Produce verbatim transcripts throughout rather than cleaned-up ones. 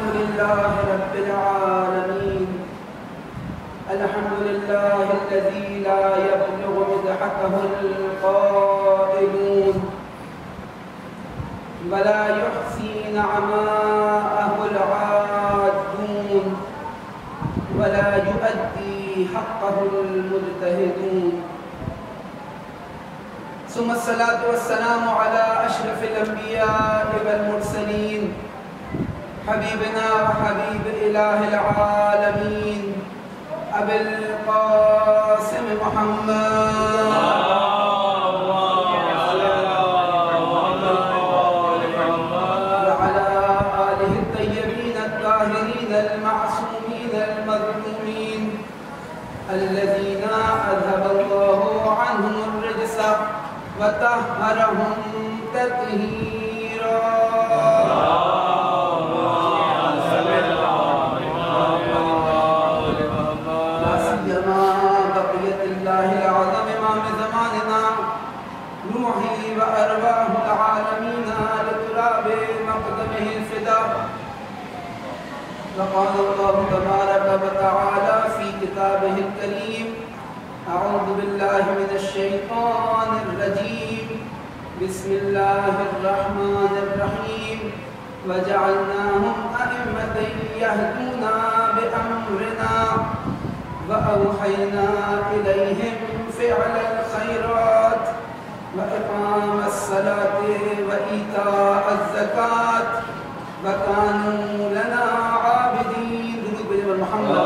لله رب العالمين الحمد لله الذي لا يبلغ مدحته القائلون ولا يحصي نعماءه العادون ولا يؤدي حقه المجتهدون ثم الصلاة والسلام على أشرف الأنبياء والمرسلين حبيبنا وحبيب إله العالمين أبي القاسم محمد وعلى آله الطيبين الطاهرين المعصومين المظلومين الذين أذهب الله عنهم الرجس وطهرهم تطهيرا لا سيما بقية الله العظم إمام زماننا روحي وأرواح العالمين لتراب مقدمه الفداء. وقال الله تبارك وتعالى في كتابه الكريم أعوذ بالله من الشيطان الرجيم بسم الله الرحمن الرحيم وجعلناهم أئمة يهدون بأمرنا وأوحينا إليهم فعل الخيرات وإقام الصلاة وإيتاء الزكاة وكانوا لنا عابدين. درود بجناب محمد.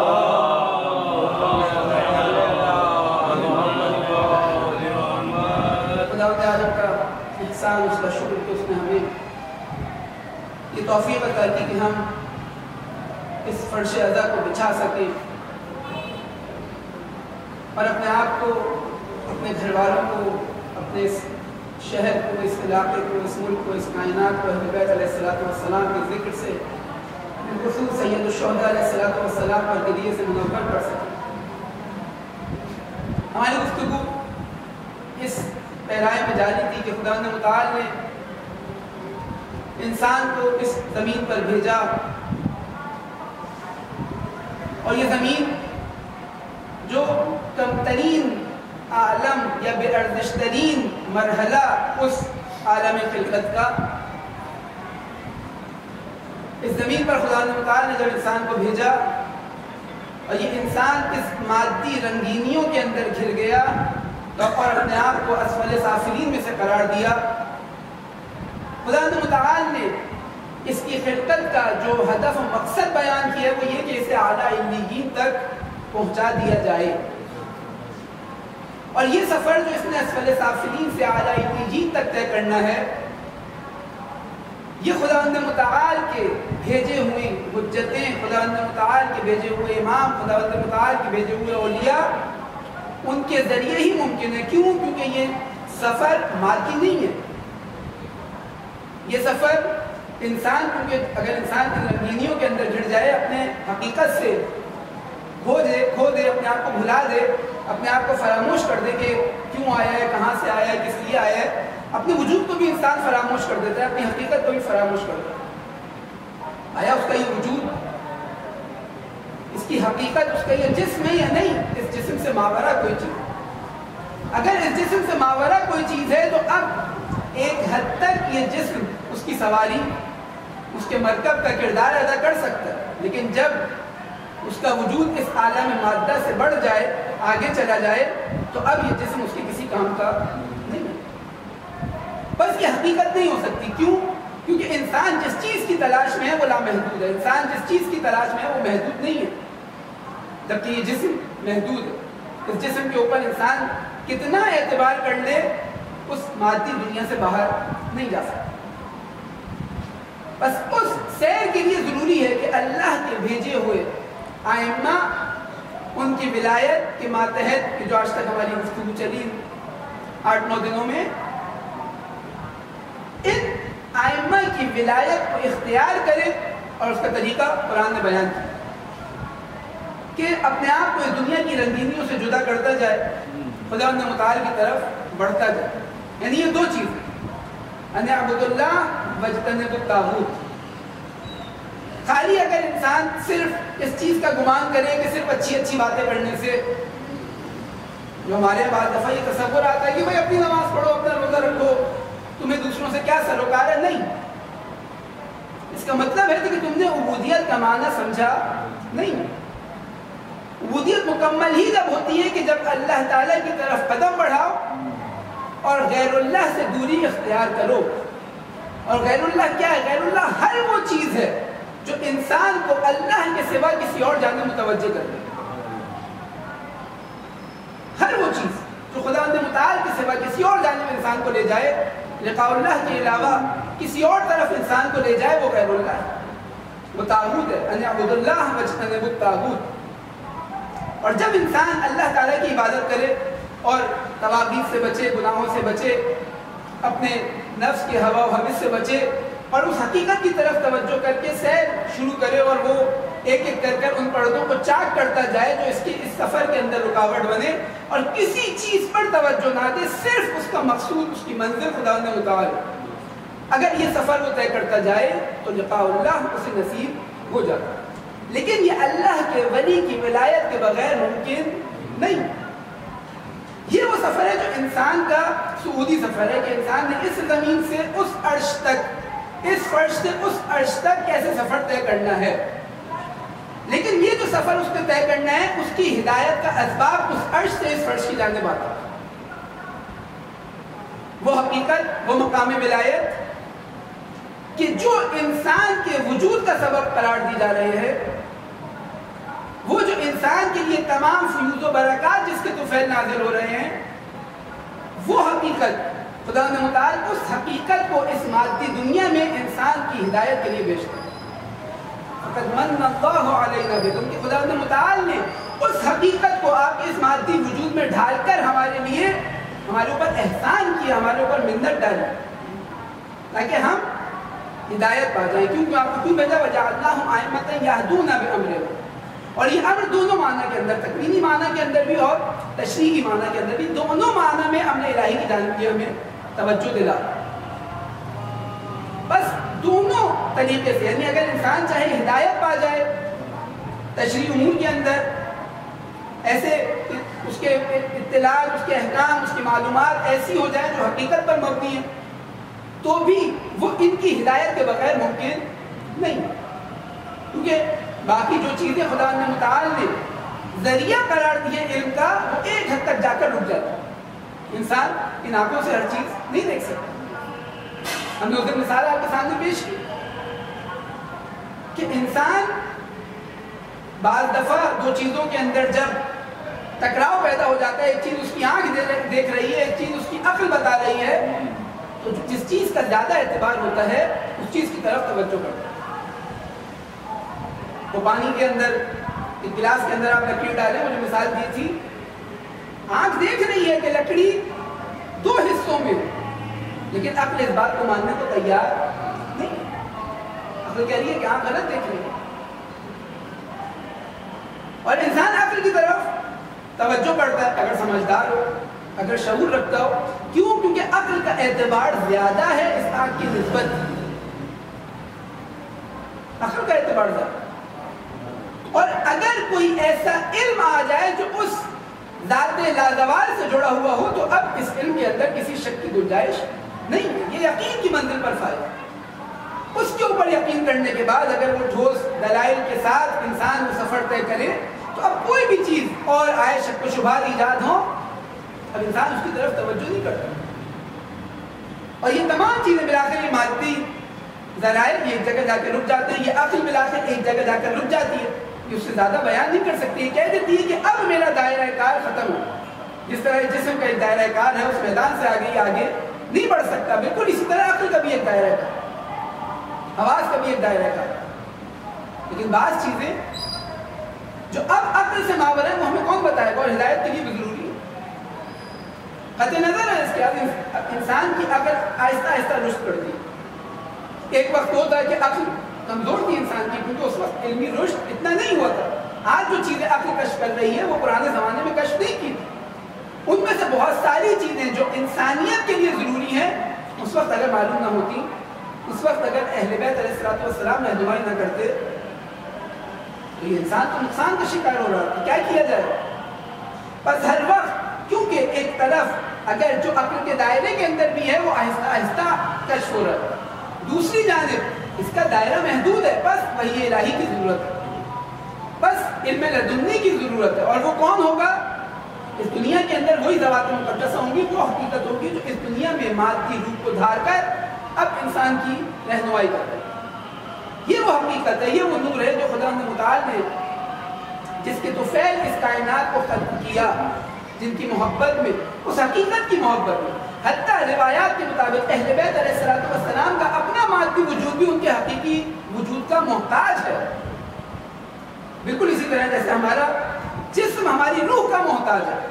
احسان اس کا شکر کہ اس نے ہمیں یہ توفیق عطا کی کہ ہم اس فرش عزا کو بچھا سکیں اور اپنے آپ کو، اپنے گھر والوں کو، اپنے اس شہر کو، اس علاقے کو، اس ملک کو، اس کائنات کو اہل بیت علیہ الصلوۃ والسلام کے ذکر سے، بالخصوص سید الشہداء علیہ الصلوۃ والسلام پر ذریعے سے منور کر سکیں. ہماری گفتگو اس پیرائے میں جاری تھی کہ خدا متعال نے انسان کو اس زمین پر بھیجا اور یہ زمین جو کم ترین عالم یا بے ارزش ترین مرحلہ اس عالم خلقت کا، اس زمین پر خدا متعال نے جب انسان کو بھیجا اور یہ انسان اس مادی رنگینیوں کے اندر گھر گیا اور اپنے آپ کو اسفل سافلین میں سے قرار دیا، خدا متعال نے اس کی خلقت کا جو ہدف و مقصد بیان کیا ہے وہ یہ کہ اسے اعلیٰ علیین تک پہنچا دیا جائے. اور یہ سفر جو اس نے اسفل سافلین سے اعلیٰ علیین تک طے کرنا ہے، یہ خدا متعال کے بھیجے ہوئے حجتیں، خدا متعال کے بھیجے ہوئے امام، خدا متعال کے بھیجے ہوئے اولیاء، ان کے ذریعے ہی ممکن ہے. کیوں؟ کیونکہ یہ سفر مادی نہیں ہے. یہ سفر انسان، کیونکہ اگر انسان کی رنگینیوں کے اندر جڑ جائے، اپنے حقیقت سے کھو دے کھو دے اپنے آپ کو بھلا دے، اپنے آپ کو فراموش کر دے کہ کیوں آیا ہے، کہاں سے آیا ہے، کس لیے آیا ہے، اپنے وجود کو بھی انسان فراموش کر دیتا ہے، اپنی حقیقت کو بھی فراموش کر دیتا ہے. آیا اس کا یہ وجود، اس کی حقیقت، اس کا یہ جسم ہے یا نہیں؟ اس جسم سے ماورا کوئی چیز. اگر اس جسم سے ماورا کوئی چیز ہے تو اب ایک حد تک یہ جسم اس کی سواری، اس کے مرکب کا کردار ادا کر سکتا ہے، لیکن جب اس کا وجود اس عالم مادہ سے بڑھ جائے، آگے چلا جائے، تو اب یہ جسم اس کے کسی کام کا نہیں ہے. بس یہ حقیقت نہیں ہو سکتی. کیوں؟ کیونکہ انسان جس چیز کی تلاش میں ہے وہ لامحدود ہے. انسان جس چیز کی تلاش میں ہے وہ محدود نہیں ہے، جبکہ یہ جسم محدود ہے. اس جسم کے اوپر انسان کتنا اعتبار کر لے، اس مادی دنیا سے باہر نہیں جا سکتا. بس اس سیر کے لیے ضروری ہے کہ اللہ کے بھیجے ہوئے ائمہ، ان کی ولایت کے ماتحت، کہ جو آج تک ہماری گفتگو چلی آٹھ نو دنوں میں، ان ائمہ کی ولایت کو اختیار کرے. اور اس کا طریقہ قرآن نے بیان کیا کہ اپنے آپ کو اس دنیا کی رنگینیوں سے جدا کرتا جائے، خدا متعال کی طرف بڑھتا جائے. یعنی یہ دو چیز، ان اعبدوا اللہ واجتنبوا الطاغوت. خالی اگر انسان صرف اس چیز کا گمان کرے کہ صرف اچھی اچھی باتیں پڑھنے سے، جو ہمارے بعد دفعہ یہ تصور آتا ہے کہ بھائی اپنی نماز پڑھو، اپنا روزہ رکھو، تمہیں دوسروں سے کیا سروکار ہے. نہیں، اس کا مطلب ہے کہ تم نے عبودیت کا معنی سمجھا نہیں. عبودیت مکمل ہی جب ہوتی ہے کہ جب اللہ تعالیٰ کی طرف قدم بڑھاؤ اور غیر اللہ سے دوری اختیار کرو. اور غیر اللہ کیا ہے؟ غیر اللہ ہر وہ چیز ہے جو انسان کو اللہ کے سوا کسی اور جانب متوجہ کر دے. ہر وہ چیز جو خداوند متعال کے سوا کسی اور جانب انسان کو لے جائے، لقاء اللہ کے علاوہ کسی اور طرف انسان کو لے جائے، وہ غیر اللہ ہے، وہ طاغوت ہے. ان اعبدوا اللہ واجتنبوا الطاغوت. اور جب انسان اللہ تعالیٰ کی عبادت کرے اور طواغیت سے بچے، گناہوں سے بچے، اپنے نفس کے ہوا و حوث سے بچے اور اس حقیقت کی طرف توجہ کر کے سیر شروع کرے اور وہ ایک ایک کر کر ان پردوں کو چاک کرتا جائے جو اس کی اس سفر کے اندر رکاوٹ بنے، اور کسی چیز پر توجہ نہ دے، صرف اس کا مقصود، اس کی منزل خداوند متعال. اگر یہ سفر وہ طے کرتا جائے تو لقاء اللہ اسے نصیب ہو جاتا. لیکن یہ اللہ کے ولی کی ولایت کے بغیر ممکن نہیں. یہ وہ سفر ہے جو انسان کا صعودی سفر ہے کہ انسان نے اس زمین سے اس عرش تک، اس فرش سے اس عرش تک کیسے سفر طے کرنا ہے. لیکن یہ جو سفر اس نے طے کرنا ہے، اس کی ہدایت کا اسباب اس عرش سے اس فرش کی جانب آتا ہے. وہ حقیقت، وہ مقام ولایت کہ جو انسان کے وجود کا سبب قرار دی جا رہے ہیں، وہ جو انسان کے لیے تمام فیوز و برکات جس کے طفیل نازل ہو رہے ہیں، وہ حقیقت خداوند متعال اس حقیقت کو اس مادی دنیا میں انسان کی ہدایت کے لیے بھیجتا ہے. فقد من اللہ علینا بکم، کہ خداوند متعال نے اس حقیقت کو آپ کے اس مادی وجود میں ڈھال کر ہمارے لیے، ہمارے اوپر احسان کیا، ہمارے اوپر منت ڈالی تاکہ ہم ہدایت پا جائیں. کیونکہ آپ کو کیوں بھیجا؟ وجعلناہم ائمۃ یہدون بامرنا. اور یہ امر دونوں معنی کے اندر، تکوینی معنی کے اندر بھی اور تشریحی معنی کے اندر بھی، دونوں معنی میں امر الہی کی جانب کی ہمیں توجہ دلا. بس دونوں طریقے سے، یعنی اگر انسان چاہے ہدایت پا جائے تشریح امور کے اندر، ایسے اس کے اطلاعات، اس کے احکام، اس کی معلومات ایسی ہو جائیں جو حقیقت پر مبنی ہے، تو بھی وہ ان کی ہدایت کے بغیر ممکن نہیں. کیونکہ باقی جو چیزیں خداوند متعال نے ذریعہ قرار دیے علم کا، وہ ایک حد تک جا کر رک جاتا ہے. انسان ان آنکھوں سے ہر چیز نہیں دیکھ سکتا. ہم نے اس دن مثال آپ کے سامنے پیش کی کہ انسان بعض دفعہ دو چیزوں کے اندر جب ٹکراؤ پیدا ہو جاتا ہے، ایک چیز اس کی آنکھ دیکھ رہی ہے، ایک چیز اس کی عقل بتا رہی ہے، تو جس چیز کا زیادہ اعتبار ہوتا ہے اس چیز کی طرف توجہ کرتا ہے. تو پانی کے اندر، ایک گلاس کے اندر آپ لکڑی ڈالیں، مجھے مثال دی تھی، آنکھ دیکھ رہی ہے کہ لکڑی دو حصوں میں ہو، لیکن عقل اس بات کو ماننے کو تیار نہیں. عقل کہہ رہی ہے کہ آنکھ غلط دیکھ رہی ہے، اور انسان عقل کی طرف توجہ کرتا ہے اگر سمجھدار ہو، اگر شعور رکھتا ہو. کیوں؟ کیونکہ عقل کا اعتبار زیادہ ہے اس آنکھ کی نسبت. عقل کا اعتبار زیادہ. اور اگر کوئی ایسا علم آ جائے جو اس ذات لازوال سے جڑا ہوا ہو، تو اب اس علم کے اندر کسی شک کی گنجائش نہیں ہے. یہ یقین کی منزل پر فائز. اس کے اوپر یقین کرنے کے بعد اگر وہ ٹھوس دلائل کے ساتھ انسان وہ سفر طے کرے، تو اب کوئی بھی چیز اور آئے، شک و شبہات ایجاد ہو، اب انسان اس کی طرف توجہ نہیں کرتا. اور یہ تمام چیزیں بالآخر یہ مادی ذرائع یہ ایک جگہ جا کے رک جاتے ہیں. یہ عقل بالآخر ایک جگہ جا کر رک جاتی ہے، کہ اس سے زیادہ بیان نہیں کر سکتی. یہ کہہ دیتی ہے کہ اب میرا دائرہ کار ختم ہو. جس طرح جسم کا ایک دائرہ کار ہے، اس میدان سے آگے آگے نہیں بڑھ سکتا، بالکل اسی طرح عقل کا بھی ایک دائرہ کار، آواز کا بھی ایک دائرہ کار. لیکن بعض چیزیں جو اب عقل سے ماور ہیں، وہ ہمیں کون بتائے گا؟ اور ہدایت کے لیے بھی ضروری ہے. قطع نظر ہے اس کے بعد انسان کی عقل آہستہ آہستہ رشد کرتی ہے. ایک وقت ہوتا ہے کہ عقل کمزور تھی انسان کی، کیونکہ اس وقت علمی رشد اتنا نہیں ہوا تھا. آج جو چیزیں عقل کشف کر رہی ہے وہ پرانے زمانے میں کشف نہیں کی. ان میں سے بہت ساری چیزیں جو انسانیت کے لیے ضروری ہیں، اس وقت اگر معلوم نہ ہوتی، اس وقت اگر اہل بیت علیہ الصلوۃ والسلام رہنمائی نہ کرتے، تو یہ انسان تو نقصان کا شکار ہو رہا ہے، کیا کیا جائے؟ بس ہر وقت کیونکہ ایک طرف اگر جو عقل کے دائرے کے اندر بھی ہے وہ آہستہ آہستہ کشف ہو رہا ہے، دوسری جانب اس کا دائرہ محدود ہے، بس وحی الہی کی ضرورت ہے، بس علم لدنی کی ضرورت ہے۔ اور وہ کون ہوگا؟ اس دنیا کے اندر وہی ذوات مقدسہ ہوں گی، وہ حقیقت ہوگی جو اس دنیا میں مادی روپ کو دھار کر اب انسان کی رہنمائی کرتا ہے۔ یہ وہ حقیقت ہے، یہ وہ نور ہے جو خدا متعال نے جس کے تو فعل اس کائنات کو خلق کیا، جن کی محبت میں، اس حقیقت کی محبت میں، حتیٰ روایات کے مطابق اہل بیت علیہ السلام کا اپنا مادی وجود بھی ان کے حقیقی وجود کا محتاج ہے، بالکل اسی طرح جیسے ہمارا جسم ہماری روح کا محتاج ہے،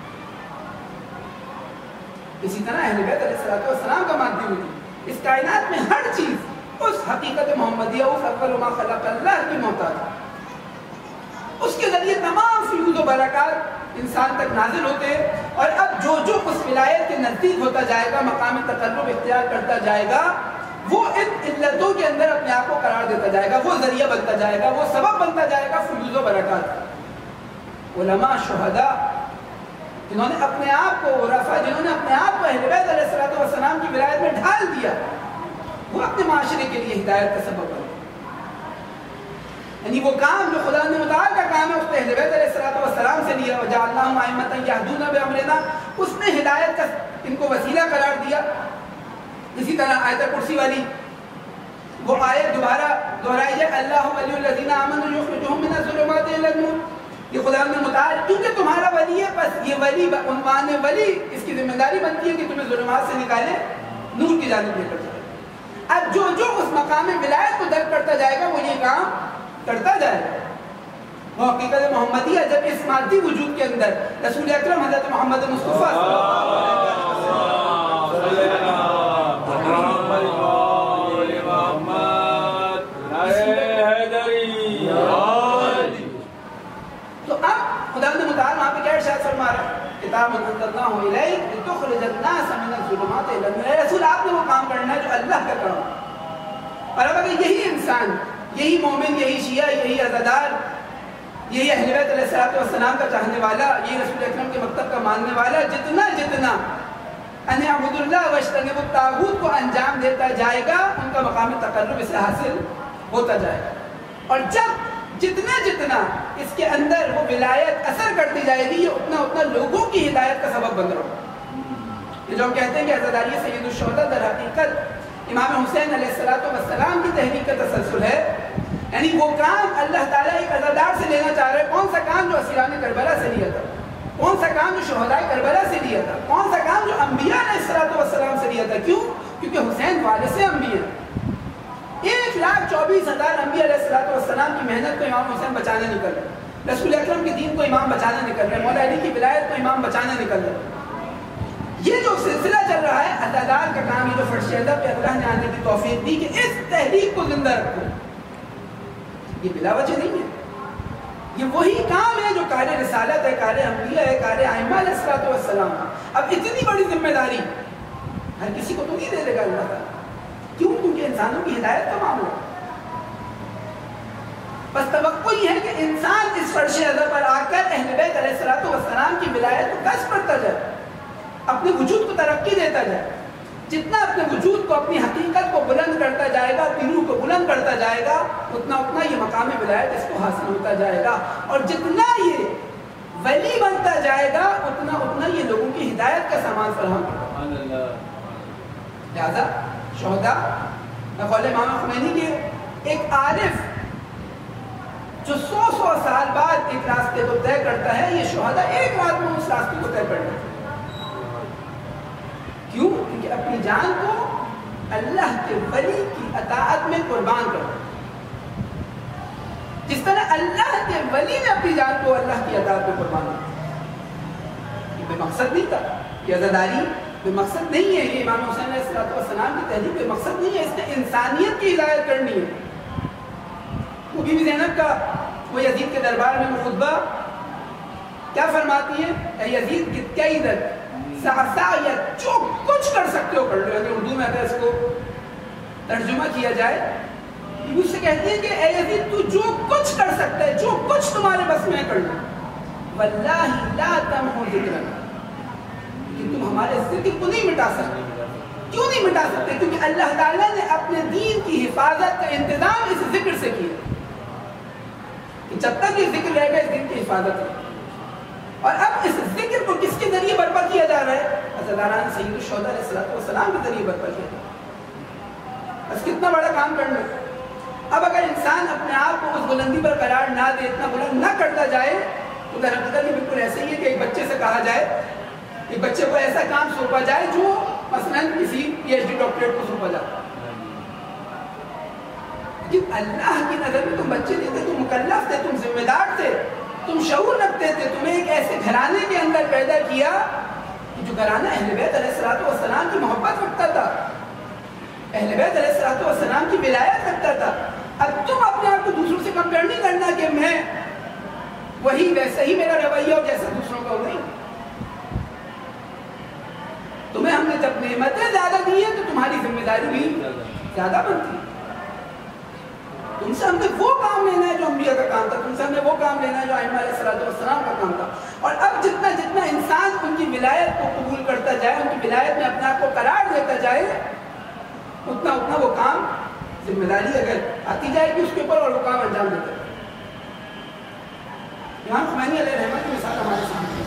اسی طرح اہل بیت علیہ السلام کا مادی وجود اس کائنات میں ہر چیز اس حقیقت محمدیہ، اس اول ما خلق اللہ کی محتاج ہے۔ اس کے ذریعے تمام فیوز و برکات انسان تک نازل ہوتے ہیں، اور اب جو جو اس ولایت کے نزدیک ہوتا جائے گا، مقام تقرب اختیار کرتا جائے گا، وہ ان علتوں کے اندر اپنے آپ کو قرار دیتا جائے گا، وہ ذریعہ بنتا جائے گا، وہ سبب بنتا جائے گا فیوز و برکات۔ علماء، شہداء، جنہوں نے اپنے آپ کو رفع، جنہوں نے اپنے آپ کو اہل بیت علیہ السلام کی ولایت میں ڈھال دیا، وہ اپنے معاشرے کے لیے ہدایت کا سبب بنے۔ یعنی وہ کام جو خدا نے متعال کا کام ہے، اس نے اہل بیت علیہ السلام سے لیا، وَجَعَلْنَاهُمْ أَئِمَّةً يَهْدُونَ بِأَمْرِنَا، اس نے ہدایت کا ان کو وسیلہ قرار دیا۔ اسی طرح آیت کرسی والی وہ آیت دوبارہ دہرائی ہے، اللہ ولی الذین آمنوا یخرجهم من الظلمات الی النور، یہ خدا نے متعال کیونکہ تمہارا ولی ہے، بس یہ ولی عنوان ولی، اس کی ذمہ داری بنتی ہے کہ تمہیں ظلمات سے نکالے نور کی جانب لے کر جائے۔ اب جو جو اس مقام ولایت کو درک کرتا جائے گا وہ یہ کام کرتا جائے گا۔ وہ حقیقت محمدیہ جب اس مادی وجود کے اندر رسول اکرم حضرت محمد مصطفیٰ صلی اللہ علیہ وسلم تو اب خدا نے متعال وہاں پہ کیا ارشاد فرما رہا ہے؟ کتاب انزلناہ الیک لتخرج الناس من الظلمات الی النور، اے رسول آپ نے وہ کام کرنا ہے جو اللہ کا کام ہے۔ اور اب اگر یہی انسان، یہی مومن، یہی شیعہ، یہی عزادار، یہی اہل بیت علیہ السلام کا چاہنے والا، یہی رسول اکرم کے مکتب کا ماننے والا، جتنا جتنا ان اعبدوا اللہ واجتنبوا الطاغوت کو انجام دیتا جائے گا، ان کا مقام تقرب اسے حاصل ہوتا جائے گا۔ اور جب جتنا جتنا اس کے اندر وہ ولایت اثر کرتی جائے گی، یہ اتنا اتنا لوگوں کی ہدایت کا سبب بن رہا ہوگا۔ یہ جو ہم کہتے ہیں کہ عزاداری سید الشہداء در حقیقت امام حسین علیہ السلام کی تحریک کا تسلسل ہے، یعنی وہ کام اللہ تعالیٰ ایک عزادار سے لینا چاہ رہے ہیں۔ کون سا کام جو اسیران کربلا سے لیا تھا، کون سا کام جو شہداء کربلا سے لیا تھا، کون سا کام جو انبیاء علیہ السلام سے لیا تھا۔ کیوں؟ کیونکہ حسین وارث انبیاء، ایک لاکھ چوبیس ہزار انبیاء علیہ السلام کی محنت کو امام حسین بچانے نکل رہے، رسول اکرم کے دین کو امام بچانے نکل رہے، مولا علی کی ولایت کو امام بچانے نکل رہے۔ یہ جو سلسلہ چل رہا ہے عزادار کا کام، یہ جو فرشیدہ پہ اللہ نے آنے کی توفیق دی کہ اس تحریک کو زندہ رکھو، یہ بلا وجہ نہیں ہے، یہ وہی کام ہے جو کار رسالت ہے، کار انبیاء ہے، کار ائمہ علیہ السلام۔ اب اتنی بڑی ذمہ داری ہر کسی کو تو نہیں دے دے گا اللہ تعالیٰ، کیوں؟ کیونکہ انسانوں کی ہدایت کا معاملہ ہے۔ بس توقع یہ ہے کہ انسان اس فرش ازل پر آ کر اہل بیت علیہ السلام کی ولایت کو کسب کرتا جائے، اپنے وجود کو ترقی دیتا جائے۔ جتنا اپنے وجود کو، اپنی حقیقت کو بلند کرتا جائے گا، اپنی روح کو بلند کرتا جائے گا، اتنا اتنا یہ مقام ولایت اس کو حاصل ہوتا جائے گا، اور جتنا یہ ولی بنتا جائے گا اتنا اتنا یہ لوگوں کی ہدایت کا سامان فراہم کرتا ہے۔ لہذا شہداء بقول امام خمینی کے ایک عارف جو سو سو سال بعد ایک راستے کو طے کرتا ہے، یہ شہداء ایک رات میں اس راستے کو طے کر لیتے ہیں۔ کیوں؟ کیونکہ اپنی جان کو اللہ کے ولی کی اطاعت میں قربان کرتے ہیں، جس طرح اللہ کے ولی نے اپنی جان کو اللہ کی اطاعت میں قربان کیا۔ یہ بے مقصد نہیں تھا، یہ عزاداری بے مقصد نہیں ہے، یہ امام حسین علیہ السلام کی تحریک بے مقصد نہیں ہے، اس نے انسانیت کی ہدایت کرنی ہے۔ وہ بی بی زینب کا وہ یزید کے دربار میں وہ خطبہ کیا فرماتی ہے؟ اے یزید کتیا ادھر سعسایت، جو کچھ کر سکتے ہو کر لو۔ اگر اردو میں اگر اس کو ترجمہ کیا جائے، بیوی اس سے کہتی ہے کہ اے یزید تو جو کچھ کر سکتا ہے، جو کچھ تمہارے بس میں کر لو، واللہ لا تمحو ذکرنا، کہ تم ہمارے ذکر کو نہیں مٹا سکتے۔ کیوں نہیں مٹا سکتے؟ کیونکہ اللہ تعالیٰ نے اپنے دین کی حفاظت کا انتظام اس ذکر سے کیا کہ جب تک یہ ذکر رہے گا اس دین کی حفاظت ہے۔ اور اب اس ذکر کو کس کے ذریعے برپا کیا جا رہا ہے؟ حضرت سید الشہداء علیہ الصلوۃ والسلام کے ذریعے برپا کیا جا رہا ہے۔ بس کتنا بڑا کام کرنا ہے۔ اب اگر انسان اپنے آپ کو اس بلندی پر قرار نہ دے، اتنا بلند نہ کرتا جائے، تو در حقیقت یہ بالکل ایسے ہی ہے کہ ایک بچے سے کہا جائے، ایک بچے کو ایسا کام سونپا جائے جو مثلاً کسی پی ایچ ڈی ڈاکٹریٹ کو سونپا جاتا ہے۔ لیکن اللہ کی نظر میں تم بچے نہیں تھے، تم مکلف تھے، تم ذمہ دار تھے، تم شعور رکھتے تھے، تمہیں ایک ایسے گھرانے کے اندر پیدا کیا کہ جو گھرانہ اہل بیت علیہ الصلوۃ والسلام کی محبت رکھتا تھا، اہل بیت علیہ الصلوۃ والسلام کی ولایت رکھتا تھا۔ اب تم اپنے آپ کو دوسروں سے کمپیئر نہیں کرنا کہ میں وہی ویسا ہی میرا رویہ ہو جیسا دوسروں کا ہو، نہیں۔ تمہیں ہم نے جب نعمتیں زیادہ دی ہیں تو تمہاری ذمہ داری بھی زیادہ بنتی ہے۔ تم سے ہم نے وہ کام لینا ہے جو انبیاء کا کام تھا، تم سے ہم نے وہ کام لینا ہے جو ائمہ علیہ الصلوۃ والسلام کا کام تھا۔ اور اب جتنا جتنا انسان ان کی ولایت کو قبول کرتا جائے، ان کی ولایت میں اپنے آپ کو قرار دیتا جائے، اتنا اتنا وہ کام ذمہ داری اگر آتی جائے گی اس کے اوپر اور وہ کام انجام دیتا ہے۔ امام خمینی علیہ رحمۃ کی مثال ہمارے سامنے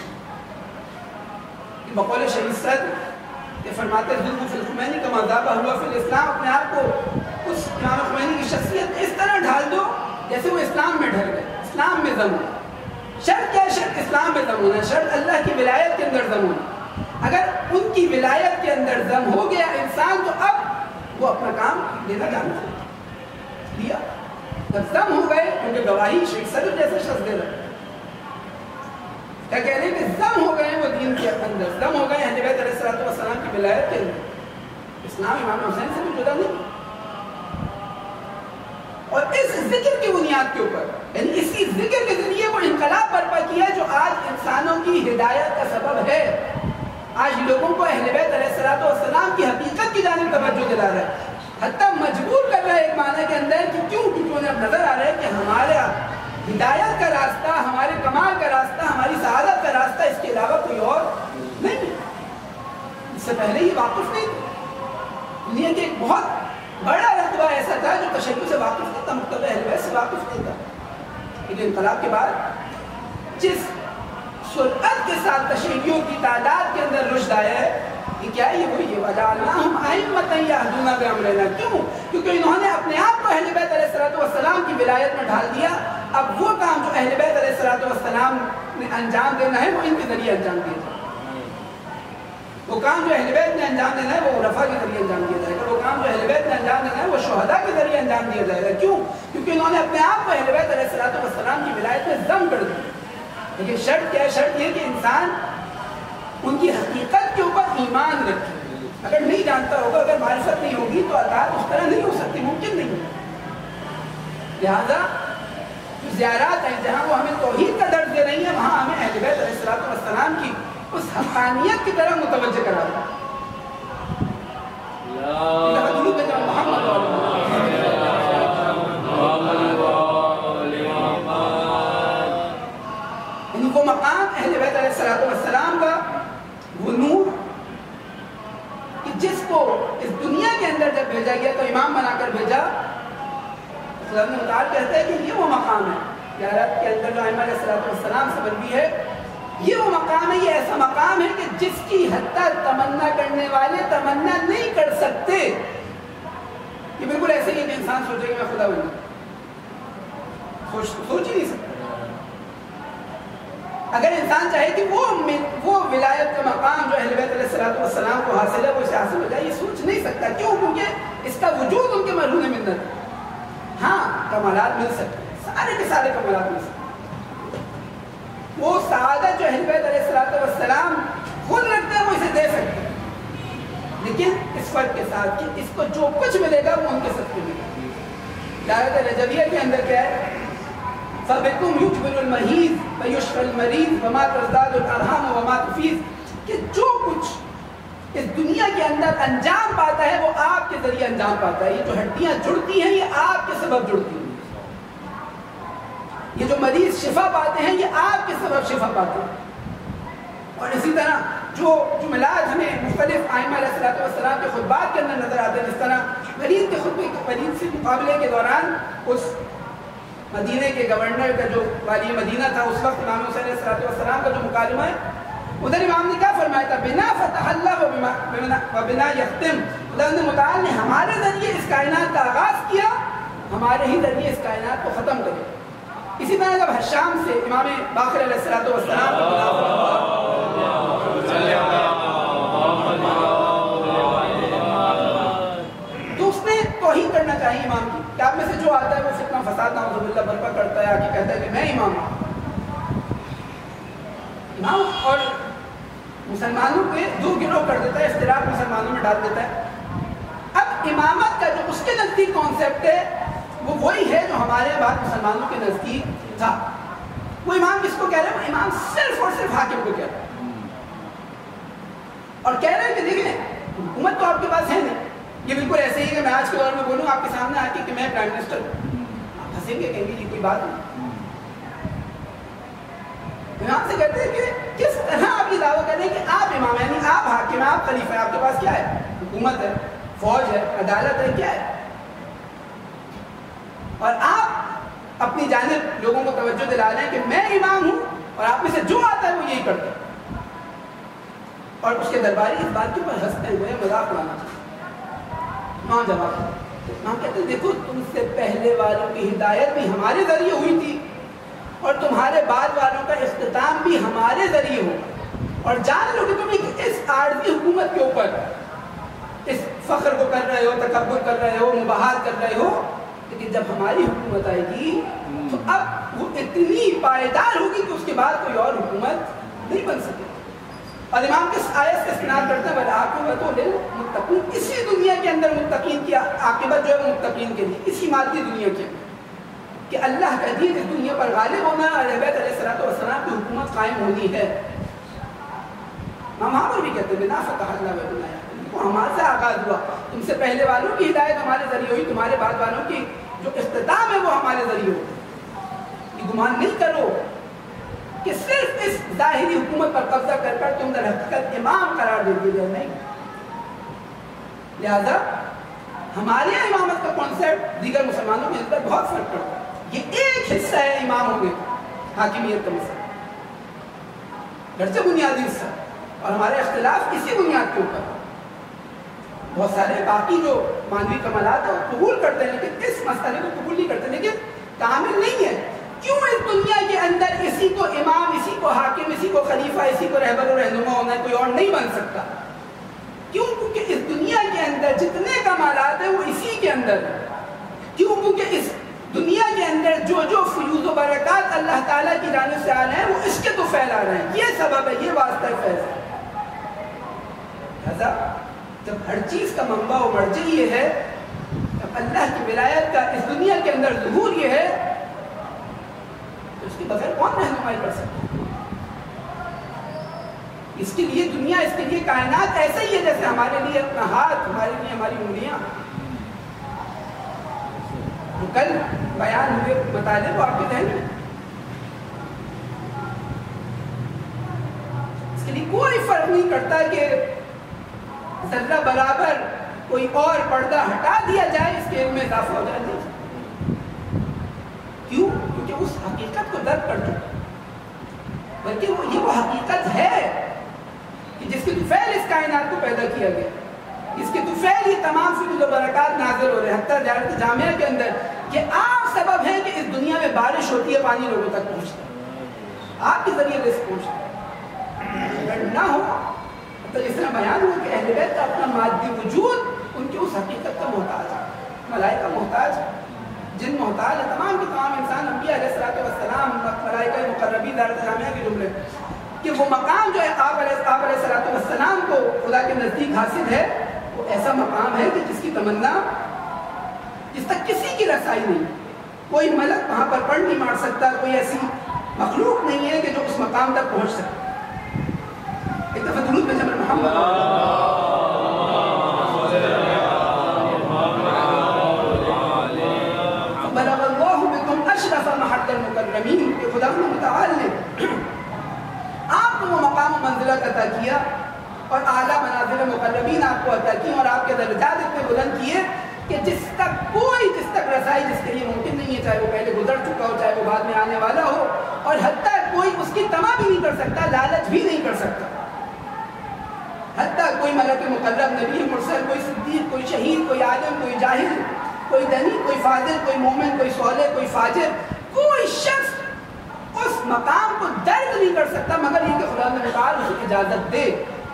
بقول شریف صدر یہ فرماتے ہیں ذو فی الخمینی کما ذابہ ہوا فی الاسلام، اپنے آپ کو اس امام خمینی کی شخصیت اس طرح ڈھال دو جیسے وہ اسلام میں ڈھل گئے، اسلام میں ضم ہو۔ شرط کیا ہے؟ شرط اسلام میں ضم ہونا، شرط اللہ کی ولایت کے اندر ضم ہونا۔ اگر ان کی ولایت کے اندر ضم ہو گیا انسان تو اب وہ اپنا کام لینا جاننا لیا۔ جب ضم ہو گئے، کیونکہ گواہی شیخ صدر جیسے شخص دے رہے کیا کہہ رہے ہیں کہ ضم ہو گئے وہ دین کے اندر، ضم ہو گئے اہل بیت علیہ الصلوۃ والسلام کی ولایت کے اندر۔ اسلام امام حسین سے بھی جدا نہیں۔ اور اس ذکر کی بنیاد کے اوپر، یعنی اسی ذکر کے ذریعے وہ انقلاب برپا کیا جو آج انسانوں کی ہدایت کا سبب ہے۔ آج لوگوں کو اہل بیت علیہ الصلوۃ والسلام کی حقیقت کی جانب توجہ دلا رہا ہے، حتیٰ مجبور کر رہا ہے ایک معنی کے اندر کہ کیوں، کیونکہ انہیں اب نظر آ رہا ہے کہ ہمارا ہدایت کا راستہ، ہمارے کمال کا راستہ، ہماری سعادت کا راستہ اس کے علاوہ کوئی اور نہیں ہے۔ اس سے پہلے یہ واقف نہیں تھا، دنیا کے ایک بہت بڑا رتبہ ایسا تھا جو تشیع سے واقف نہیں تھا، مکتبہ اہل بیت سے واقف نہیں تھا۔ لیکن انقلاب کے بعد جس سرعت کے ساتھ تشیعوں کی تعداد کے اندر رشد آیا ہے، یہ کیا ہے؟ یہ وہی ہے وَجَعَلْنَاهُمْ أَئِمَّةً يَهْدُونَ بِأَمْرِنَا۔ کیوں؟ کیونکہ انہوں نے اپنے آپ کو اہل بیت علیہ الصلوۃ والسلام کی ولایت میں ڈھال دیا۔ اب وہ کام جو اہل بیت علیہ الصلوۃ والسلام نے انجام دینا ہے وہ ان کے ذریعے انجام دیا جائے گا۔ وہ کام جو اہل بیت نے انجام دینا ہے وہ عرفاء کے ذریعے انجام دیا جائے گا۔ وہ کام جو اہل بیت نے انجام دینا ہے وہ شہداء کے ذریعے انجام دیا جائے گا۔ کیوں؟ کیونکہ انہوں نے اپنے آپ کو اہل بیت علیہ الصلوۃ والسلام کی ولایت میں ضم کر دیا۔ لیکن شرط کیا ہے؟ شرط یہ کہ انسان ان کی حقیقت کے اوپر ایمان رکھے۔ اگر نہیں جانتا ہوگا، اگر معرفت نہیں ہوگی تو اطاعت اس طرح نہیں ہو سکتی، ممکن نہیں ہے۔ لہذا جو زیارات ہیں جہاں وہ ہمیں توحید کا درس دے رہی ہیں، وہاں ہمیں اہل بیت علیہ الصلوۃ والسلام کی اس حقانیت کی طرف متوجہ کرا دیں۔ یعنی وہ مقام اہل بیت علیہ الصلوۃ والسلام کا وہ نور کہ جس کو اس دنیا کے اندر جب بھیجا گیا تو امام بنا کر بھیجا، خدا متعال کہتا ہے کہ یہ وہ مقام ہے زیارت کے اندر جو ائمہ علیہ الصلوۃ والسلام سے مروی ہے، یہ وہ مقام ہے، یہ ایسا مقام ہے کہ جس کی حتیٰ تمنا کرنے والے تمنا نہیں کر سکتے۔ یہ بالکل ایسے ہی ہے کہ انسان سوچے کہ میں خدا بن جاؤں، سوچ سوچ ہی نہیں سکتا۔ اگر انسان چاہے کہ وہ وہ ولایت کا مقام جو اہل بیت علیہ الصلوۃ والسلام کو حاصل ہے وہ اسے حاصل ہو جائے، یہ سوچ نہیں سکتا۔ کیوں؟ کیونکہ اس کا وجود ان کے مرہون منت ہے۔ ہاں کمالات مل سکتے، سارے کے سارے کمالات مل سکتے، وہ سعادت جو اہل بیت علیہ الصلوۃ والسلام خود رکھتے ہیں وہ اسے دے سکتے ہیں، لیکن اس فرق کے ساتھ کہ اس کو جو کچھ ملے گا وہ ان کے ساتھ ملے گا۔ دعوت رجبیہ کے اندر کیا ہے؟ فَبِكُمْ يُجْبِرُ الْمَحِيزِ وَيُشْفَ الْمَرِيضِ وَمَا تَزْدَادُ الْأَرْحَامُ وَمَا تُفِيضُ، کہ جو کچھ اس دنیا کے اندر انجام پاتا ہے وہ آپ کے ذریعے انجام پاتا ہے. یہ جو ہڈیاں جڑتی ہیں یہ آپ کے سبب جڑتی ہیں. یہ جو مریض شفا پاتے ہیں یہ آپ کے سبب شفا پاتے ہیں. اور اسی طرح جو جملات ہمیں مختلف ائمہ علیہ الصلوۃ والسلام کے خطبات کے اندر نظر آتے ہیں، جس طرح مریض کے خطبے مریض سے مقابلے کے دوران اس مدینے کے گورنر کا جو والی مدینہ تھا اس وقت امام حسین علیہ الصلوۃ والسلام کا جو مکالمہ ہے، ادھر امام نے کیا فرمایا تھا؟ بنا فتح اللہ و بنا یختم. اللہ متعال نے ہمارے ذریعے اس کائنات کا آغاز کیا، ہمارے ہی ذریعے اس کائنات کو ختم کرے. اسی طرح جب حشام سے امام باقر علیہ الصلوۃ والسلام کو خلاف تو اس نے توہین کرنا چاہیے امام کی کہ آپ میں سے جو آتا ہے وہ فتنہ فساد نعوذ باللہ برپا کرتا ہے، آگے کہتا ہے کہ میں امام ہوں. امام اور مسلمانوں کے دو گروہ کر دیتا ہے، اختلاف مسلمانوں میں ڈال دیتا ہے. اب امامت کا جو اس کے نزدیک کانسیپٹ ہے وہ وہی ہے جو ہمارے بعد مسلمانوں کے نزدیک تھا. وہ امام کس کو کہہ رہے ہیں؟ وہ امام صرف اور صرف حاکم کو کہہ رہے ہیں اور کہہ رہے ہیں کہ دیکھیں حکومت تو آپ کے پاس ہے نہیں. یہ بالکل ایسے ہی ہے کہ میں آج کے دور میں بولوں آپ کے سامنے آ کے کہ میں پرائم منسٹر ہوں، آپ ہنسیں گے، کہیں گے یہ کوئی بات نہیں. امام سے کہتے ہیں کہ کس طرح آپ یہ دعویٰ کر رہے ہیں کہ آپ امام ہیں، یعنی آپ حاکم ہیں، آپ خلیفہ ہیں، آپ کے پاس کیا ہے؟ حکومت ہے، فوج ہے، عدالت ہے، کیا ہے؟ اور آپ اپنی جانب لوگوں کو توجہ دلا رہے ہیں کہ میں امام ہوں اور آپ میں سے جو آتا ہے وہ یہی کرتے ہیں. اور اس کے درباری اس بات کے اوپر ہنستے ہوئے مذاق اڑانا چاہتے ہیں. ماں جواب ماں کہتے ہیں دیکھو تم سے پہلے والوں کی ہدایت بھی ہمارے ذریعے ہوئی تھی اور تمہارے بعد والوں کا اختتام بھی ہمارے ذریعے ہوگا. اور جان لو کہ تم اس عارضی حکومت کے اوپر اس فخر کو کر رہے ہو، تکبر کر رہے ہو، مباحث کر رہے ہو، لیکن جب ہماری حکومت آئے گی تو اب وہ اتنی پائیدار ہوگی کہ اس کے بعد کوئی اور حکومت نہیں بن سکے. اور امام کس آیت سے استناد کرتے ہیں؟ وَالْعَاقِبَةُ لِلْمُتَّقِينَ. اسی دنیا کے اندر متقین کی عاقبت جو ہے متقین کے لیے، اسی مادی دنیا کے اندر کہ اللہ کا دین اس دنیا پر غالب ہونا اور اہل بیت علیہ الصلوۃ والسلام کی حکومت قائم ہونی ہے. وہاں پر بھی کہتے ہیں بنا فتح اللہ و بنا یختم، وہ ہمارے سے آغاز ہوا، تم سے پہلے والوں کی ہدایت ہمارے ذریعے ہوئی، تمہارے بعد والوں کی جو اختتام ہے وہ ہمارے ذریعے ہو. یہ گمان نہیں کرو کہ صرف اس ظاہری حکومت پر قبضہ کر کر تم در حقیقت امام قرار دے دیے جائے، نہیں. لہذا ہمارے امامت کا کانسیپٹ دیگر مسلمانوں کے اندر بہت فرق پڑتا ہے. یہ ایک حصہ ہے امام ہونے کا، حاکمیت کا مسئلہ، گرچہ بنیادی حصہ، اور ہمارے اختلاف اسی بنیاد کے اوپر. بہت سارے باقی جو مانوی کمالات ہیں قبول کرتے ہیں لیکن اس مسئلے کو قبول نہیں کرتے، لیکن کامل نہیں ہے. کیوں اس دنیا کے اندر اسی کو امام، اسی کو حاکم، اسی کو خلیفہ، اسی کو رہبر و رہنما ہونا ہے، کوئی اور نہیں بن سکتا؟ کیوں؟ کیونکہ اس دنیا کے اندر جتنے کمالات ہیں وہ اسی کے اندر ہیں. کیوں؟ کیونکہ اس دنیا کے اندر جو جو فیوز و برکات اللہ تعالیٰ کی جانب سے آ رہے ہیں وہ اس کے تو پھیلا رہے ہیں. یہ سبب ہے، یہ واسطہ فیض ہے. لہذا جب ہر چیز کا منبع و مرجع یہ ہے، جب اللہ کی ولایت کا اس دنیا کے اندر ظہور یہ ہے، تو اس کے بغیر کون رہنمائی کر سکتا ہے؟ اس کے لیے دنیا، اس کے لیے کائنات ایسا ہی ہے جیسے ہمارے لیے اپنا ہاتھ، ہمارے لیے ہماری انگلیاں. جو کل بیان ہوئے مطالعے وہ آپ کے ذہن میں، اس کے لیے کوئی فرق نہیں کرتا کہ ذرہ برابر کوئی اور پردہ ہٹا دیا جائے اس کے علم میں اضافہ ہو جائے. کیوں؟ کیونکہ اس حقیقت کو درک کر چکا، بلکہ وہ یہ وہ حقیقت ہے کہ جس کے طفیل اس کائنات کو پیدا کیا گیا، اس کے طفیل یہ تمام فضل و برکات نازل ہو رہے ہیں. حتیٰ زیارت جامعہ کے اندر یہ عام سبب ہے کہ اس دنیا میں بارش ہوتی ہے، پانی لوگوں تک پہنچتا ہے، آپ کے ذریعے رزق پہنچتا ہے. اگر نہ ہو تو اس طرح بیان ہوا کہ اہل بیت کا اپنا مادی وجود ان کی اس حقیقت کا محتاج ہے. ملائکہ محتاج، جن محتاج ہے، تمام کے تمام انسان، انبیاء علیہ الصلوۃ والسلام، ملائکہ مقربین، زیارت جامعہ کے جملے، کہ وہ مقام جو ہے آپ علیہ آپ علیہ الصلوۃ والسلام کو خدا کے نزدیک حاصل ہے، وہ ایسا مقام ہے کہ جس کی تمنا، جس تک کسی کی رسائی نہیں. کوئی ملک وہاں پر پڑھ نہیں مار سکتا، کوئی ایسی مخلوق نہیں ہے کہ جو اس مقام تک پہنچ سکے. ایک دفعہ درود پہ جناب محمد اشرف محل المکرمین کہ خدا متعال نے آپ کو وہ مقام و منزلت عطا کیا اور اعلیٰ منازل مقربین آپ کو عطا کی اور آپ کے درجات اتنے بلند کیے کہ جس تک کوئی جس تک رسائی جس کے لیے ممکن نہیں ہے، چاہے وہ پہلے گزر چکا ہو چاہے وہ بعد میں آنے والا ہو، اور حتیٰ کوئی اس کی تما بھی نہیں کر سکتا، لالچ بھی نہیں کر سکتا، حتیٰ کوئی ملک مقرب، نبی مرسل، کوئی صدیق، کوئی شہید، کوئی عالم، کوئی جاہل، کوئی دنی، کوئی فاضل، کوئی مومن، کوئی صالح، کوئی فاجر، کوئی شخص اس مقام کو درک نہیں کر سکتا مگر یہ کہ خدا متعال اس کی اجازت دے۔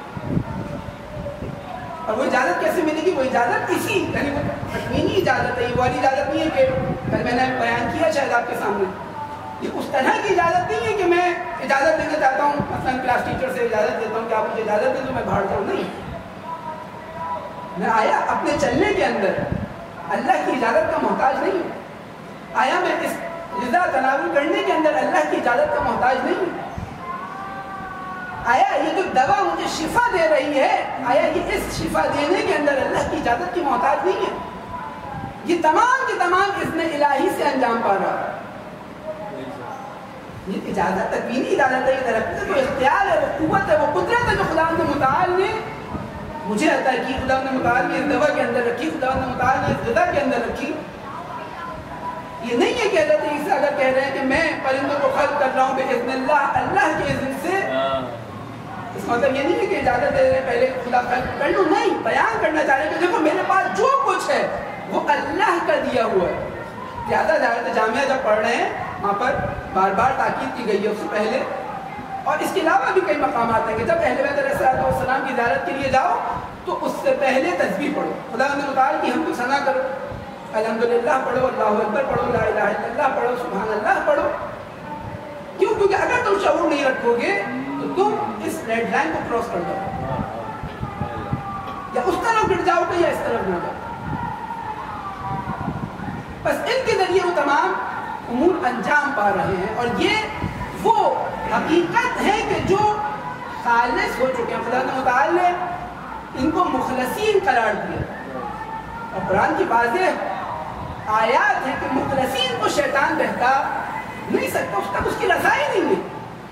اور وہ اجازت کیسے ملے گی؟ وہ اجازت اسی یعنی وہ تکوینی اجازت ہے، یہ والی اجازت نہیں ہے کہ کل میں نے بیان کیا شاید آپ کے سامنے، یہ اس طرح کی اجازت نہیں ہے کہ میں اجازت دینا چاہتا ہوں، مثلا کلاس ٹیچر سے اجازت دیتا ہوں کہ آپ مجھے اجازت دیں تو میں بھاڑ جاؤں، نہیں، میں آیا اپنے چلنے کے اندر اللہ کی اجازت کا محتاج نہیں ہوں، آیا میں اس غذا تناول کرنے کے اندر اللہ کی اجازت کا محتاج نہیں ہوں، آیا یہ جو دوا مجھے شفا دے رہی ہے آیا یہ اس شفا دینے کے اندر اللہ کی اجازت کی محتاج نہیں ہے، یہ تمام کے تمام اذن الہی سے انجام پا رہا ہے، یہ اجازت تکوینی اجازت ہے، یہ ترقی وہ اختیار ہے، وہ قوت ہے، وہ قدرت ہے جو خدا متعال نے مجھے عطا کی، خدا متعال نے اس دوا کے اندر رکھی، خدا متعال نے اس غذا کے اندر رکھی۔ یہ نہیں ہے کہ حضرت عیسیٰ اگر کہہ رہے ہیں کہ میں پرندوں کو خلق کر رہا ہوں باذن اللہ، اللہ کے اذن سے، اس مطلب یہ نہیں ہے کہ اجازت دے رہے ہیں پہلے خدا خلق کر لوں، نہیں، بیان کرنا چاہ رہے ہیں کہ دیکھو میرے پاس جو کچھ ہے وہ اللہ کا دیا ہوا ہے۔ زیادہ زیادہ جامعہ جب پڑھ رہے ہیں وہاں پر بار بار تاکید کی گئی ہے اس سے پہلے، اور اس کے علاوہ بھی کئی مقامات ہیں کہ جب اہل بیت علیہ السلام کی زیارت کے لیے جاؤ تو اس سے پہلے تسبیح پڑھو، خدا متعال کی حمد و ثنا کرو، الحمدللہ پڑھو، اللہ اکبر پڑھو، لا الہ الا اللہ پڑھو، سبحان اللہ پڑھو۔ کیوں؟ کیونکہ اگر تم شعور نہیں رکھو گے تو تم اس ریڈ لائن کو کراس کر جاؤ، یا اس طرف گر جاؤ گے یا اس طرف نہ جاؤ۔ بس ان کے ذریعے وہ تمام امور انجام پا رہے ہیں، اور یہ وہ حقیقت ہے کہ جو خالص ہو چکے ہیں، خدا متعال نے ان کو مخلصین قرار دیا، اور قرآن کی واضح آیات ہے کہ مخلصین کو شیطان بہتا نہیں سکتا، اس تک اس کی رسائی نہیں ہے،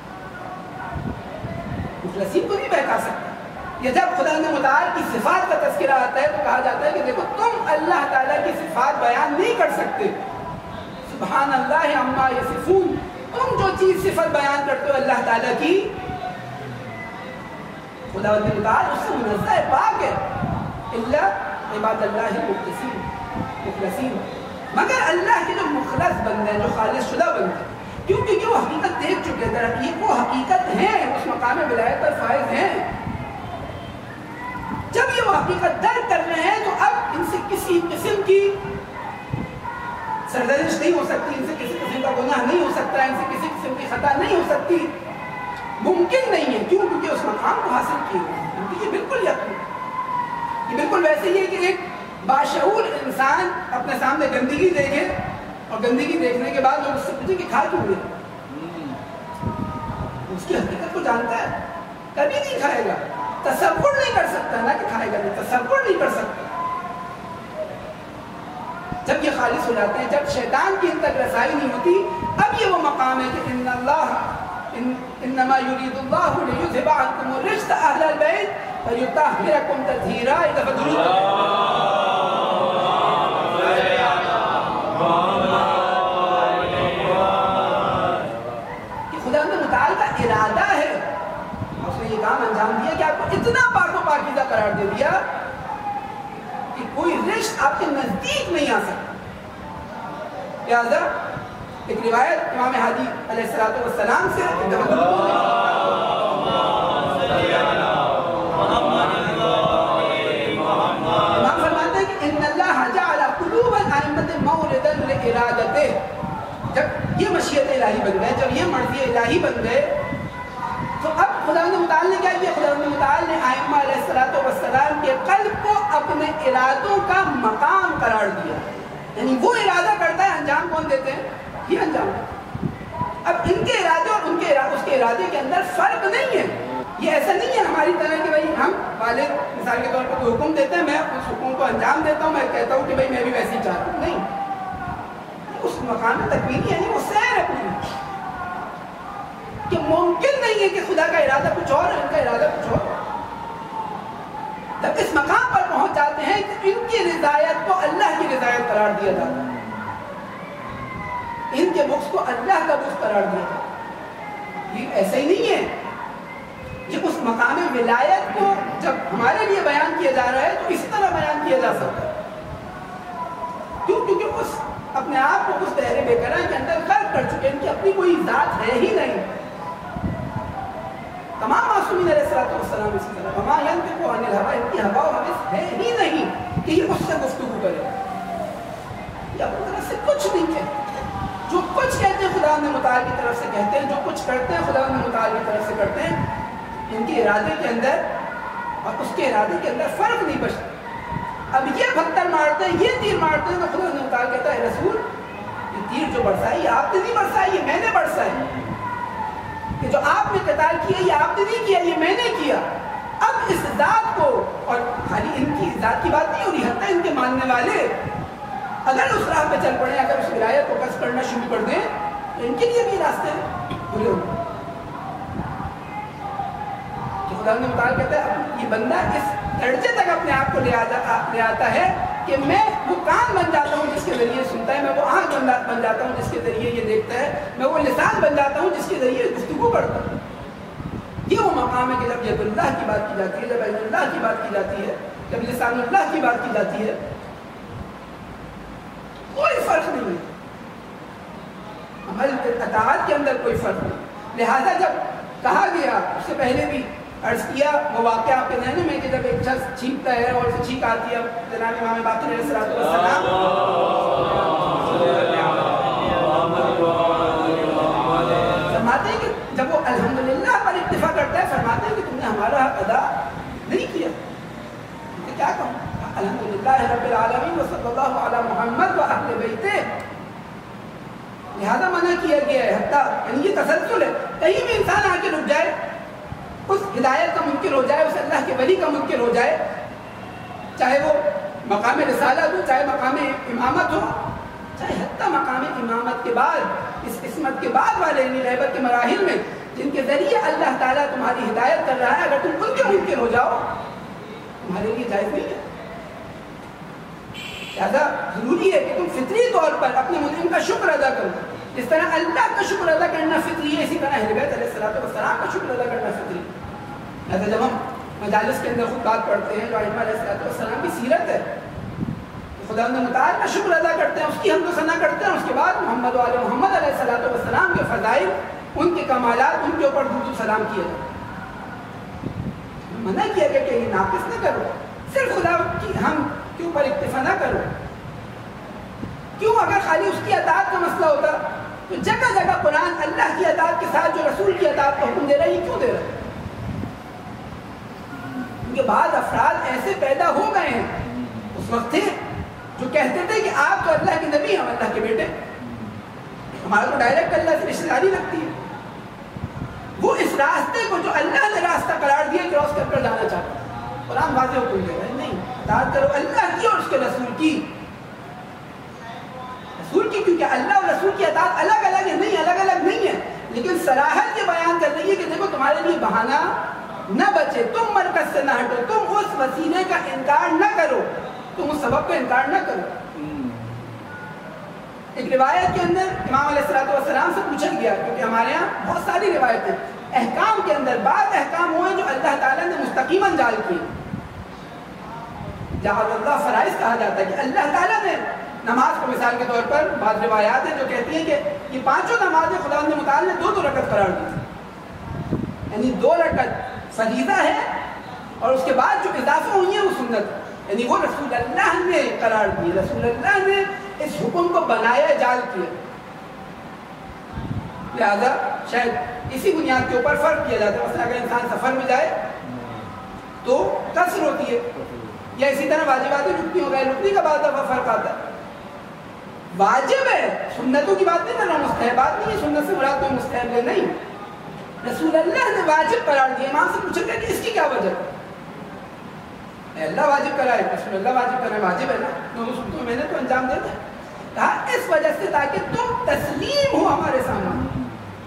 مخلصین کو نہیں بہتا سکتا۔ یہ جب خدا متعال کی صفات کا تذکرہ آتا ہے تو کہا جاتا ہے کہ دیکھو تم اللہ تعالیٰ کی صفات بیان نہیں کر سکتے، سبحان اللہ عما یصفون، تم جو چیز صفت بیان کرتے ہو اللہ تعالیٰ کی، خدا متعال اس سے منزہ ہے، پاک ہے، الا عباد اللہ المخلصین، مخلصین، مگر اللہ کے جو مخلص بندے ہیں، جو خالص شدہ بندے ہیں، کیوں؟ کیونکہ وہ حقیقت دیکھ چکے ہیں، درحقیق وہ حقیقت ہیں، اس مقام ولایت پر فائز ہیں۔ جب یہ وہ حقیقت درک کر رہے ہیں تو اب ان سے کسی قسم کی سرزنش نہیں ہو سکتی، ان سے کسی قسم کا گناہ نہیں ہو سکتا، ان سے کسی قسم کی خطا نہیں ہو سکتی، ممکن نہیں ہے۔ کیوں؟ کیونکہ اس مقام کو حاصل کیے ہوئے، یہ بالکل یقین، یہ بالکل ویسے ہی ہے کہ ایک باشعور انسان اپنے سامنے گندگی دیکھے اور گندگی دیکھنے کے بعد لوگ اس سے پوچھیں کہ کھا کیوں گے، اس کی حقیقت کو جانتا ہے، کبھی نہیں کھائے گا، تصور نہیں کر سکتا، نہ کہ کھائے گا نہیں، تصور نہیں کر سکتا۔ جب یہ خالص ہو جاتے ہیں، جب شیطان کی ان تک رسائی نہیں ہوتی، اب یہ وہ مقام ہے کہ ان اللہ انما یرید اللہ لیذھب عنکم الرجس اہل البیت ویطہرکم تطہیرا۔ کہ خدا متعال کا ارادہ ہے، اس نے یہ کام انجام دیا کہ آپ کو اتنا پاک و پاکیزہ قرار دے دیا کہ کوئی رشت آپ کے نزدیک نہیں آ سکتا۔ لہذا ایک روایت امام ہادی علیہ السلام سے، امام فرماتے ہیں کہ ان اللہ جعل قلوب الائمۃ موردا لارادتہ، جب یہ مشیت الہی بن گئے، جب یہ مرضی الہی بن گئے، تو اب خدا متعال نے کیا کیا؟ خدا متعال نے ائمہ علیہ السلام کے قلب کو اپنے ارادوں کا مقام قرار دیا، یعنی وہ ارادہ کرتا ہے، انجام کون دیتے ہیں؟ یہ انجام۔ اب ان کے ارادے اور ان کے اس کے ارادے کے اندر فرق نہیں ہے، یہ ایسا نہیں ہے ہماری طرح کہ بھائی ہم والد مثال کے طور پر کوئی حکم دیتے ہیں، میں اس حکم کو انجام دیتا ہوں، میں کہتا ہوں کہ بھائی میں بھی ویسے ہی چاہتا ہوں، نہیں، اس مقام تکوینی یعنی وہ سیر ہے پوری کہ ممکن نہیں ہے کہ خدا کا ارادہ کچھ اور ہے، ان کا ارادہ کچھ اور۔ جب اس مقام پر پہنچ جاتے ہیں کہ ان کی رضایت کو اللہ کی رضایت قرار دیا جاتا ہے، ان کے بغض کو اللہ کا بغض قرار دیا جاتا ہے۔ یہ ایسا ہی نہیں ہے، یہ اس مقام ولایت کو جب ہمارے لیے بیان کیا جا رہا ہے تو اسی طرح بیان کیا جا سکتا ہے۔ کیوں؟ کیونکہ اس اپنے آپ کو اس دائرے بے قرار کے اندر غرق کر چکے ہیں، ان کی اپنی کوئی ذات ہے ہی نہیں۔ تمام معصومین علیہ الصلوۃ والسلام اسی طرح وما ينطق عن الهوى، ان کی ہوا و حوث ہے ہی نہیں کہ یہ اس سے گفتگو کرے، یہ اپنی طرف سے کچھ نہیں کہتے۔ جو کچھ کہتے ہیں خدا نے متعال کی طرف سے کہتے ہیں، جو کچھ کرتے ہیں خدا نے متعال کی طرف سے کرتے ہیں۔ ان کے ارادے کے اندر اور اس کے ارادے کے اندر فرق نہیں بچتا۔ اب یہ پتھر مارتے ہیں، یہ تیر مارتے ہیں تو خدا نے متعال کہتا ہے رسول یہ تیر جو برسائی یہ آپ نے نہیں برسائی، یہ میں نے برسائی، کہ جو آپ نے قتال کیا یہ آپ نے نہیں کیا، یہ میں نے کیا۔ اب اس ذات کو، اور خالی ان کی ذات کی بات نہیں ہو رہی، حتیٰ ان کے ماننے والے اگر اس راہ پہ چل پڑے، اگر اس ولایت کو قصد کرنا شروع کر دیں تو ان کے لیے بھی راستے کھلے ہوں۔ خدا نے متعال کہتا ہے اب یہ بندہ اس درجے تک اپنے آپ کو لے آتا ہے کہ میں وہ کان بن جاتا ہوں جس کے ذریعے سنتا ہے، میں وہ آنکھ بن جاتا ہوں جس کے ذریعے یہ دیکھتا ہے، میں وہ لسان بن جاتا ہوں جس کے ذریعے گفتگو کرتا ہوں۔ یہ وہ مقام ہے کہ جب ید اللہ کی بات کی جاتی ہے، جب عین اللہ کی بات کی جاتی ہے، جب لسان اللہ کی بات کی جاتی ہے، کوئی فرق نہیں ہے، عمل اطاعت کے اندر کوئی فرق نہیں۔ لہذا جب کہا گیا، اس سے پہلے بھی عرض کیا وہ واقعہ آپ کے ذہن میں کہ جب ایک شخص چھینکتا ہے اور اسے چھینک آتی ہے، جناب امام باقر علیہ الصلوۃ والسلام فرماتے ہیں کہ جب وہ الحمدللہ پر اکتفا کرتا ہے، فرماتے ہیں کہ تم نے ہمارا حق ادا نہیں کیا۔ کہ کیا کہوں؟ الحمدللہ رب العالمین وصلی اللہ علی محمد و اہل بیتہ، لہذا منع کیا گیا ہے۔ حتیٰ یعنی یہ تسلسل ہے، کہیں بھی انسان آ کے رک جائے، اس ہدایت کا منکر ہو جائے، اس اللہ کے ولی کا منکر ہو جائے، چاہے وہ مقام رسالت ہو، چاہے مقام امامت ہو، چاہے حتیٰ مقام امامت کے بعد اس عصمت کے بعد والے غیبت کے مراحل میں جن کے ذریعے اللہ تعالیٰ تمہاری ہدایت کر رہا ہے، اگر تم ان کے منکر ہو جاؤ تمہارے لیے جائز نہیں ہے۔ لہذا ضروری ہے کہ تم فطری طور پر اپنے منعم کا شکر ادا کرو، جس طرح اللہ کا شکر ادا کرنا فطری ہے، اسی طرح اہل بیت علیہ الصلوۃ والسلام کا شکر ادا کرنا فطری ہے۔ لہذا جب ہم مجالس کے اندر خطبات پڑھتے ہیں جو ائمہ علیہ الصلوۃ والسلام کی سیرت ہے، خدا متعال کا شکر ادا کرتے ہیں، اس کی حمد و ثنا کرتے ہیں، اس کے بعد محمد و آل محمد علیہ الصلوۃ والسلام کے فضائل، ان کے کمالات، ان کے اوپر درود و سلام کیا جائے۔ منع کیا گیا کہ یہ ناقص نہ کرو، صرف خدا کی ہم کے اوپر اکتفا نہ کرو۔ کیوں؟ اگر خالی اس کی اطاعت کا مسئلہ ہوتا تو جگہ جگہ قرآن اللہ کی اطاعت کے ساتھ جو رسول کی اطاعت کا حکم دے رہا ہے، یہ کیوں دے رہا ہے؟ کیونکہ بعض افراد ایسے پیدا ہو گئے ہیں، اس وقت تھے جو کہتے تھے کہ آپ تو اللہ کے نبی ہیں، ہم اللہ کے بیٹے، ہمارا تو ڈائریکٹ اللہ سے رشتہ داری لگتی ہے۔ وہ اس راستے کو جو اللہ نے راستہ قرار دیا کراس کر کر جانا چاہتے ہیں۔ قرآن واضح حکم دے رہا ہے، نہیں، اطاعت کرو اللہ کی اور اس کے رسول کی۔ رسول کی کیونکہ اللہ اور رسول کی اطاعت الگ الگ ہے، نہیں الگ الگ نہیں ہے، لیکن صراحت یہ بیان کر رہی ہے کہ دیکھو تمہارے لیے بہانہ نہ بچے، تم مرکز سے نہ ہٹو، تم اس وسیلے کا انکار نہ کرو، تم اس سبب کا انکار نہ کرو۔ ایک روایت کے اندر امام علیہ الصلوۃ والسلام سے پوچھا گیا، کیونکہ ہمارے یہاں بہت ساری روایتیں احکام کے اندر بعض احکام ہوئے جو اللہ تعالیٰ نے مستقیماً جعل کیے، جعل اللہ فرائض کہا جاتا ہے کہ اللہ تعالیٰ نے نماز کو مثال کے طور پر بعض روایات ہیں جو کہتی ہیں کہ یہ پانچوں نمازیں خدا نے متعال نے دو دو رکعت قرار دی تھی، یعنی دو رکعت فریضہ ہے اور اس کے بعد جو اضافہ ہوئی ہیں وہ سنت، یعنی وہ رسول اللہ نے قرار دی، رسول اللہ نے اس حکم کو بنایا جعل کیا۔ لہذا شاید اسی بنیاد کے اوپر فرق کیا جاتا ہے، مثلا اگر انسان سفر میں جائے تو قصر ہوتی ہے، یا اسی طرح واجبات رکنی ہو گئے، رکنی کا بعد دفعہ فرق آتا ہے۔ واجب ہے، سنتوں کی بات نہیں کر رہا ہوں، مستحبات نہیں ہے، سنت سے مراد کوئی مستحب ہے نہیں، رسول اللہ نے واجب قرار دیا۔ امام سے پوچھا گیا کہ اس کی کیا وجہ ہے؟ اللہ واجب کرائے، رسول اللہ واجب کرائے، واجب ہے نا، دونوں سنتوں میں نے تو انجام دینا ہے۔ کہا اس وجہ سے تاکہ تم تسلیم ہو ہمارے سامنے،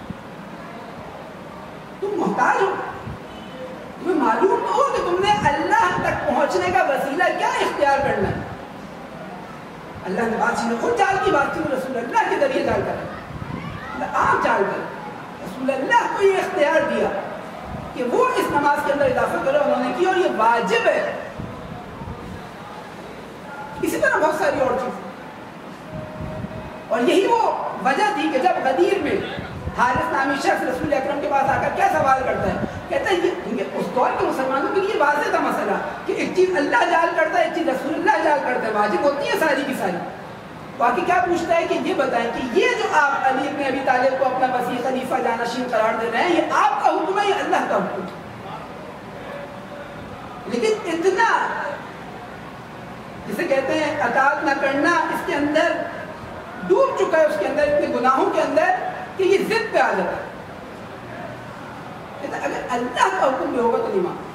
تم محتاج ہو، تمہیں معلوم تو ہو کہ تم نے اللہ تک پہنچنے کا وسیلہ کیا اختیار کرنا ہے۔ اللہ نے بات چیزیں خود چال کی بات کی، رسول اللہ کے ذریعے چال کر آپ چال کر رسول اللہ کو یہ اختیار دیا کہ وہ اس نماز کے اندر اضافہ کرو، انہوں نے کی اور یہ واجب ہے۔ اسی طرح بہت ساری اور چیز، اور یہی وہ وجہ تھی کہ جب غدیر میں حارث نامی شخص رسول اکرم کے پاس آ کر کیا سوال کرتا ہے، کہتا ہے یہ اس دور کے مسلمانوں کے لیے واضح تھا مسئلہ کہ ایک چیز اللہ جال کرتا ہے، ایک چیز رسول اللہ جال کرتا ہے، واجب ہوتی ہے ساری کی ساری۔ باقی کیا پوچھتا ہے کہ یہ بتائیں کہ یہ جو آپ علی ابن ابی طالب کو اپنا وسیع خلیفہ جانشین قرار دے رہے ہیں، یہ آپ کا حکم ہے یا اللہ کا حکم؟ لیکن اتنا جسے کہتے ہیں اطاعت نہ کرنا اس کے اندر ڈوب چکا ہے، اس کے اندر اتنے گناہوں کے اندر کہ یہ ضد پہ آ جاتا ہے، کہتا ہے اگر اللہ کا حکم بھی ہوگا تو نہیں مان۔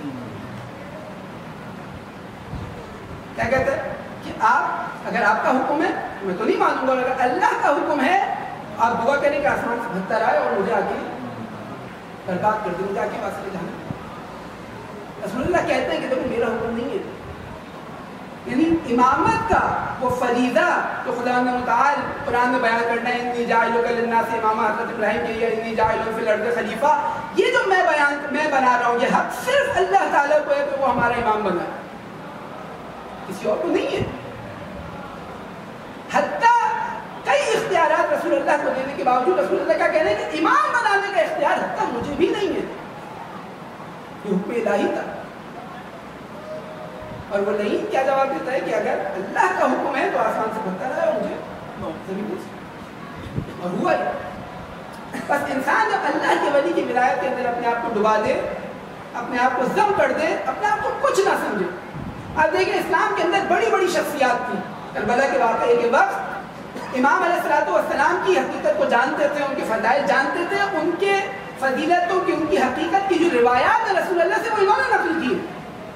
کیا کہتا ہے کہ آپ اگر آپ کا حکم ہے میں تو نہیں مانوں گا، اگر اللہ کا حکم ہے آپ دعا کریں کہ آسمان سے بہتر آئے اور مجھے آ کے برباد کر دیں، مجھے آ کے پاس لے جانا۔ رسول اللہ کہتے ہیں کہ دیکھو میرا حکم نہیں ہے، یعنی امامت کا وہ فریضہ جو خدا متعال قرآن میں بیان کرنا ہے، انی جاعلک للناس اماما، حضرت ابراہیم کے یہ انی جاعل فی الارض خلیفہ، یہ جو میں بیان میں بنا رہا ہوں یہ حق صرف اللہ تعالیٰ کو ہے کہ وہ ہمارا امام بنا، کسی اور کو نہیں ہے۔ حتیٰ کئی اختیارات رسول اللہ کو دینے کے باوجود رسول اللہ کا کہنا ہے کہ امام بنانے کا اختیار حتیٰ مجھے بھی نہیں ہے، یہ حکم الہی تھا۔ اور وہ نہیں کیا جواب دیتا ہے کہ اگر اللہ کا حکم ہے تو آسمان سے بہتر ہے اور مجھے زمین سے، اور ہوا ہے۔ بس انسان جب اللہ کے ولی کی ولایت کے اندر اپنے آپ کو ڈبا دے، اپنے آپ کو ضم کر دے، اپنے آپ کو کچھ نہ سمجھے۔ آپ دیکھیں اسلام کے اندر بڑی بڑی شخصیات تھی، کربلا کے واقعے کے وقت امام علیہ الصلوۃ والسلام کی حقیقت کو جانتے تھے، ان کے فضائل جانتے تھے، ان کے فضیلتوں کی، ان کی حقیقت کی جو روایات ہیں رسول اللہ سے وہ انہوں نے نقل کی،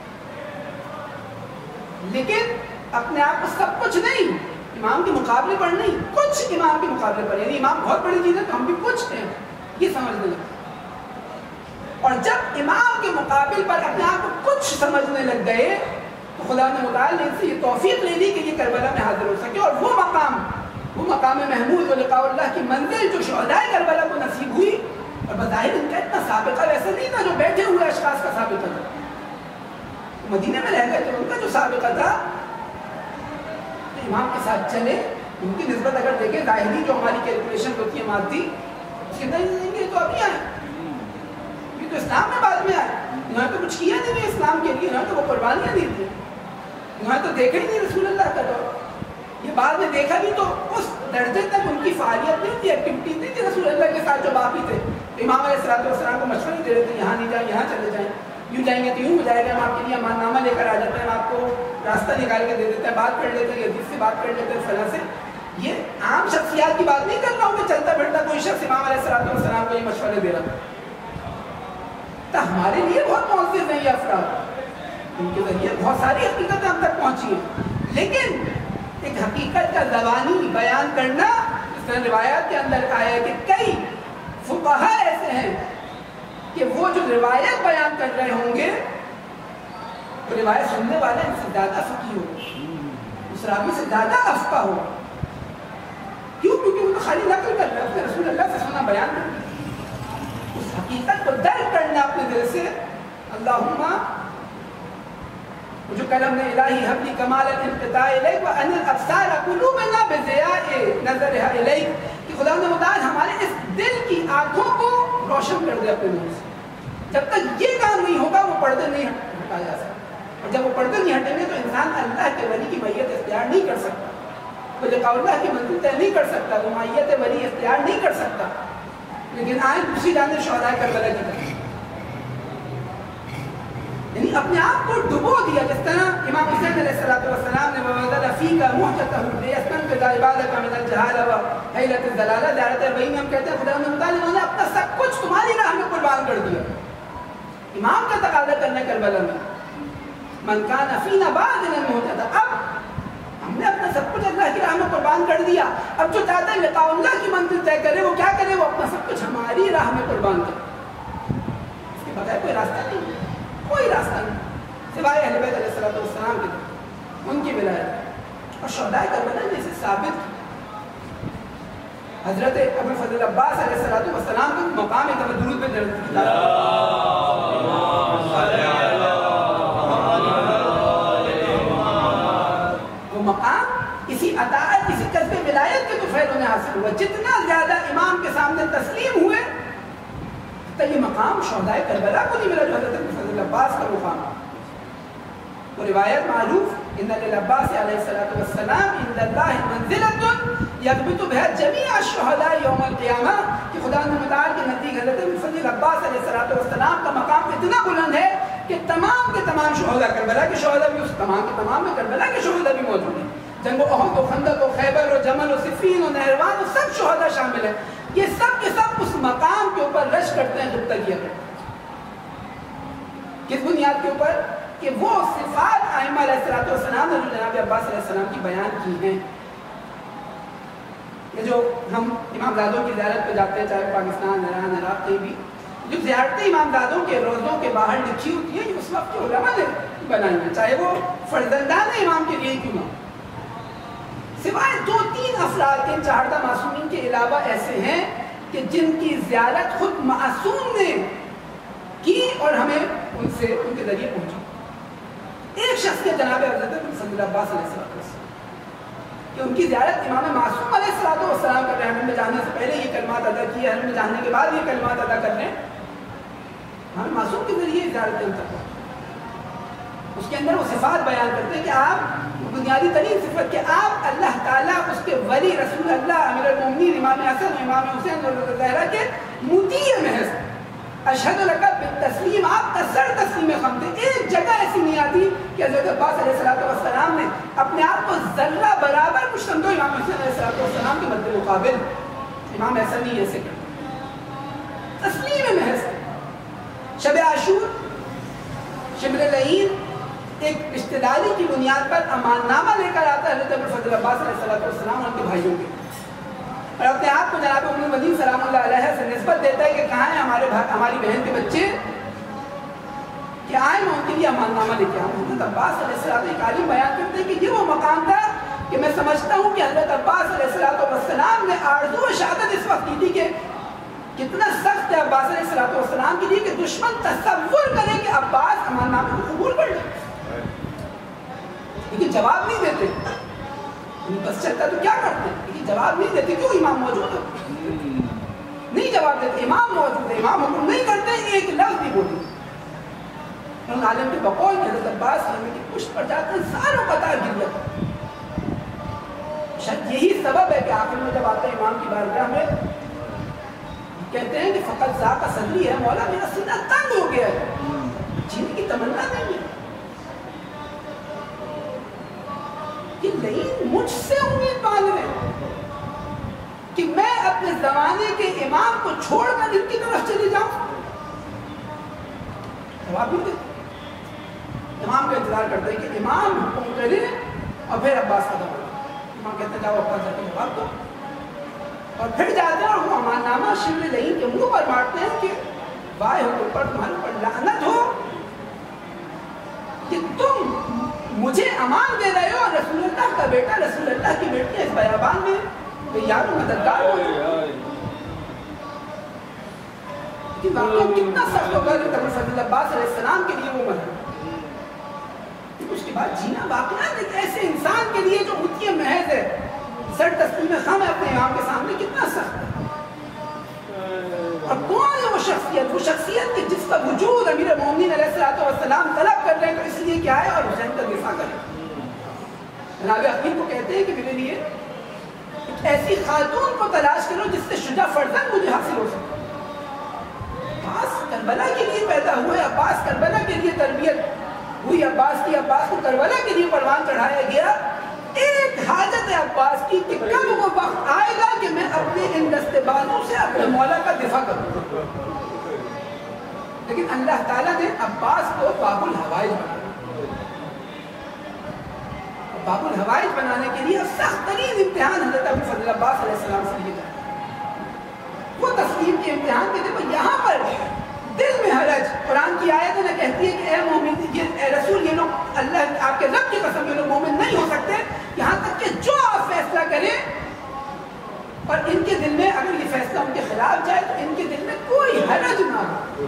لیکن اپنے آپ کو سب کچھ نہیں، امام کے مقابلے پر نہیں، کچھ امام کے مقابلے پر، یعنی امام بہت بڑی چیز ہے تو ہم بھی کچھ ہیں، یہ سمجھنے لگے۔ اور جب امام کے مقابل پر اپنے آپ کو کچھ سمجھنے لگ گئے تو خدا نے متعال نے ان سے یہ توفیق لے لی کہ یہ کربلا میں حاضر ہو سکے، اور وہ مقام، وہ مقام محمود و لقاء اللہ کی منزل جو شہداء کربلا کو نصیب ہوئی، اور بظاہر ان کا اتنا سابقہ ویسا نہیں تھا جو بیٹھے ہوئے اشخاص کا سابقہ تھا، مدینے میں رہ گئے تو ان کا جو سابقہ تھا تو امام کے ساتھ چلے، ان کی نسبت اگر دیکھیں ظاہری جو ہماری کیلکولیشن ہوتی ہے مادی، اس کے اندر یہ تو ابھی آئے، یہ تو اسلام میں بعد میں آئے، یہاں تو کچھ کیا نہیں ہے اسلام کے لیے، یہاں تو وہ قربانیاں دی تھی، یہاں تو دیکھا ہی نہیں رسول اللہ کا دور، یہ بعد میں دیکھا بھی تو اس درجے تک ان کی فعالیت نہیں تھی، ایکٹیویٹی نہیں تھی رسول اللہ کے ساتھ جو باقی تھے۔ امام علیہ الصلوۃ والسلام کو مشورے دے رہے تھے یہاں نہیں جائیں، یہاں چلے جائیں، یوں جائیں گے تو یوں ہو جائے گا، ہم آپ کے لیے امان نامہ لے کر آ جاتے ہیں، آپ کو راستہ نکال کے دے دیتے ہیں، بات کر لیتے ہیں، حدیث سے بات کر لیتے ہیں فلاں سے۔ یہ عام شخصیات کی بات نہیں کر رہا ہوں کہ چلتا پھرتا کوئی شخص امام علیہ الصلوۃ والسلام کو یہ مشورے دے رہا تو ہمارے لیے بہت معزز ہیں یہ افراد، ان کے ذریعے بہت ساری حقیقتیں ہم تک پہنچی ہیں، لیکن ایک حقیقت کا زبانی بیان کرنا، اس طرح روایات کے اندر آیا ہے کہ کئی فقہا ایسے ہیں کہ وہ جو روایت بیان کر رہے ہوں گے وہ روایت سننے والے ان سے زیادہ فقیہ ہو، اس راوی سے زیادہ افقہ ہو، کیوں؟ کیونکہ وہ تو خالی نقل کر رہے ہیں، رسول اللہ سے سنا بیان کر رہے ہیں، اس حقیقت کو درک کرنا اپنے دل سے۔ اللہم جو کلم نے الہی حب لی کمال الانقطاع الیک وان الابصار قلوبنا بضیاء نظرها الیک، کہ خدا نے متعال ہمارے اس دل کی آنکھوں کو روشن کر دے اپنے نور سے۔ جب تک یہ کام نہیں ہوگا وہ پردے نہیں ہٹا جا سکتا، اور جب وہ پردے نہیں ہٹیں گے تو انسان اللہ کے ولی کی میت اختیار نہیں کر سکتا، وہ لقاء اللہ کی منزل طے نہیں کر سکتا، وہ میت ولی اختیار نہیں کر سکتا۔ لیکن آئیں دوسری جانب شہداء کربلا کی طرح، یعنی اپنے آپ کو ڈبو دیا، جس طرح امام حسین علیہ الصلوۃ والسلام نے وَوَضَلَ فِيكَ مُحْجَتَهُ لِيَسْتَنْقِذَ عِبَادَكَ مِنَ الْجَهَالَةِ وَحِيلَةِ الضَّلَالَةِ۔ زیارت اربعین میں ہم کہتے ہیں خدا نے نے اپنا سب کچھ تمہاری راہ میں قربان کر دیا۔ امام کا تقاضا کرنا کربلا میں من کان فینا بعد المحجۃ، اب ہم ہم نے اپنا سب کچھ اللہ کی راہ میں قربان کر دیا، اب جو چاہتا ہے لقاء اللہ کی منزل طے کرے وہ کیا کرے؟ وہ اپنا سب کچھ ہماری راہ میں قربان کرے، اس کے بغیر کوئی راستہ نہیں، کوئی راستہ نہیں سوائے اہل بیت علیہ الصلوۃ والسلام کے، ان کی ولایت۔ اور شہداء کربلا نے اسے ثابت کیا۔ حضرت ابو الفضل عباس علیہ الصلوۃ والسلام کا مقام ہے، درود پہ درود کی وہ مقام اسی اطاعت، اسی کسب ولایت کے تو فیض انہیں حاصل ہوا۔ جتنا زیادہ امام کے سامنے تسلیم ہوئے تو یہ مقام شہداء کربلا کو نہیں ملا جو حضرت ابو الفضل عباس کا مقام۔ وہ روایت معروف، ان للعباس علیہ الصلوۃ والسلام عند اللہ منزلۃ یغبط بها جمیع الشہداء یوم القیامہ، کہ خدا متعال کے نزدیک حضرت ابو الفضل عباس علیہ الصلوۃ والسلام کا مقام اتنا بلند ہے کہ تمام کے تمام شہداء کربلا کے شہداء بھی اس تمام کے تمام میں کربلا کے شہداء بھی موجود ہیں، جنگ و احد و خندق و خیبر و جمل و صفین و نہروان و سب شہداء شامل ہیں، یہ سب کے سب اس مقام کے اوپر رش کرتے ہیں، گفتگیاں کرتے ہیں۔ کس بنیاد کے اوپر؟ کہ وہ صفات ائمہ علیہ الصلوۃ والسلام نے جو جناب عباس علیہ السلام کی بیان کی ہیں، یہ جو ہم امام زادوں کی زیارت پہ جاتے ہیں، چاہے پاکستان، ایران، عراق، کہیں بھی، جو زیارتیں امام زادوں کے روزوں کے باہر لکھی ہوتی ہیں، اس وقت کے علماء نے بنائی ہیں، چاہے وہ فرزندان امام کے لیے کیوں نہ، سوائے دو تین افراد کے چہاردہ معصومین کے علاوہ ایسے ہیں کہ جن کی زیارت خود معصوم نے کی اور ہمیں ان سے ان کے ذریعے پہنچا۔ ایک شخص کے جناب حضرت ابو عباس علیہ السلام کہ ان کی زیارت امام معصوم علیہ الصلوۃ والسلام کر رہے ہیں، حرم میں جانے سے پہلے یہ کلمات ادا کیے، حرم میں جانے کے بعد یہ کلمات ادا کر رہے ہیں، ہم معصوم کے ذریعے زیارت ان تک اس کے اندر وہ صفات بیان کرتے ہیں کہ آپ بنیادی ترین صفت کہ آپ اللہ تعالیٰ اس کے ولی رسول اللہ امیر المومنین امام حسن و امام حسین اور زہرا کے مطیع محض، اشہد لک بالتسلیم، آپ کا سر تسلیم خمتے۔ ایک جگہ ایسی نہیں آتی کہ حضرت عباس علیہ الصلوۃ والسلام نے اپنے آپ کو ذرہ برابر کچھ سمجھو امام حسین علیہ الصلوۃ والسلام کے مد مقابل، امام ایسا نہیں ایسے کرتے، تسلیم محض۔ شب عاشور، شمر العید، ایک رشتہ داری کی بنیاد پر امان نامہ لے کر آتا ہے حضرت ابو الفضل عباس علیہ الصلوۃ والسلام اور ان کے بھائیوں کے، اور اپنے آپ کو جناب ام المؤمنین سلام اللہ علیہ سے نسبت دیتا ہے کہ کہاں ہیں ہمارے ہماری بہن کے بچے کہ آئے میں ان کے لیے امان نامہ لے کے آؤں۔ حضرت عباس علیہ السلام ایک عالم بیان کرتے ہیں کہ یہ وہ مقام تھا کہ میں سمجھتا ہوں کہ حضرت عباس علیہ الصلوۃ والسلام نے آرزو و شہادت اس وقت کی تھی کہ کتنا سخت ہے عباس علیہ الصلوۃ والسلام کے لیے کہ دشمن تصور کرے کہ عباس امان نامے کو قبول کر لے، لیکن جواب نہیں دیتے، بس چلتا تو کیا کرتے، لیکن جواب نہیں دیتے، کیوں؟ امام موجود ہے، نہیں جواب دیتے، امام موجود ہے، امام حکم نہیں کرتے، ایک لفظ بھی بولتے۔ ان عالم کے بقول میں حضرت عباس ہمیں کی پشت پر جاتے ہیں، ساروں قطار گر جاتا، شاید یہی سبب ہے کہ آخر میں جب آتے ہیں امام کی بارگاہ میں کہتے ہیں کہ فقط ذاق صدری ہے، مولا میرا سینہ تنگ ہو گیا ہے، جینے کی تمنا نہیں ہے کہ لئین مجھ سے امید باندھ رہے کہ میں اپنے زمانے کے امام کو چھوڑ کر ان کی طرف چلی جاؤں، جواب نہیں دیتے، امام کا انتظار کرتے ہیں کہ امام حکم کرے اور پھر عباس کا دور، امام کہتے ہیں جاؤ عباس جا کے جواب دو، اور پھر جاتے ہیں اور وہ امان نامہ شمر لعین کے منہ پر مارتے ہیں کہ وائے حکم پر تمہارے پر لعنت ہو کہ تم مجھے امان دے رہے ہو اور رسول اللہ کا بیٹا رسول اللہ کی بیٹی اس بیابان میں بے یار و مددگار ہو، کہ واقعہ کتنا سخت ہوگا کہ ابو الفضل عباس علیہ السلام کے لیے وہ مرحلہ، اس کے بعد جینا واقعہ ایک ایسے انسان کے لیے جو مطیع محض ہے، سر تسلیم خم ہے اپنے امام کے سامنے، کتنا سخت ہے۔ اور کون ہے وہ شخصیت؟ وہ شخصیت کہ جس کا وجود امیر المومنین علیہ الصلوۃ والسلام طلب کر رہے ہیں، تو اس لیے کیا ہے اور حسین کا دفاع کریں۔ جناب حکیم کو کہتے ہیں کہ میرے لیے ایک ایسی خاتون کو تلاش کرو جس سے شجاع فرزند مجھے حاصل ہو سکے۔ عباس کربلا کے لیے پیدا ہوئے، عباس کربلا کے لیے تربیت ہوئی عباس کی، عباس کو کربلا کے لیے پروان چڑھایا گیا۔ ایک حاجت ہے عباس کی کہ کب وہ وقت آئے گا کہ میں اپنے ان دستے بازوں سے اپنے مولا کا دفاع کروں، لیکن اللہ تعالیٰ نے عباس کو باب الحوائج بنایا۔ باب الحوائج بنانے کے لیے سخت ترین امتحان حضرت ابو فضل عباس علیہ السلام سے لیے جاتے ہیں۔ وہ تسلیم کے امتحان کے دیکھو یہاں پر دل میں حرج، قرآن کی آیت نہ کہتی ہے کہ اے مومن، یہ اے رسول، یہ لوگ اللہ آپ کے رب کی قسم یہ لوگ مومن نہیں ہو سکتے، یہاں تک کہ جو آپ فیصلہ کریں اور ان کے دل میں اگر یہ فیصلہ ان کے خلاف جائے تو ان کے دل میں کوئی حرج نہ ہو۔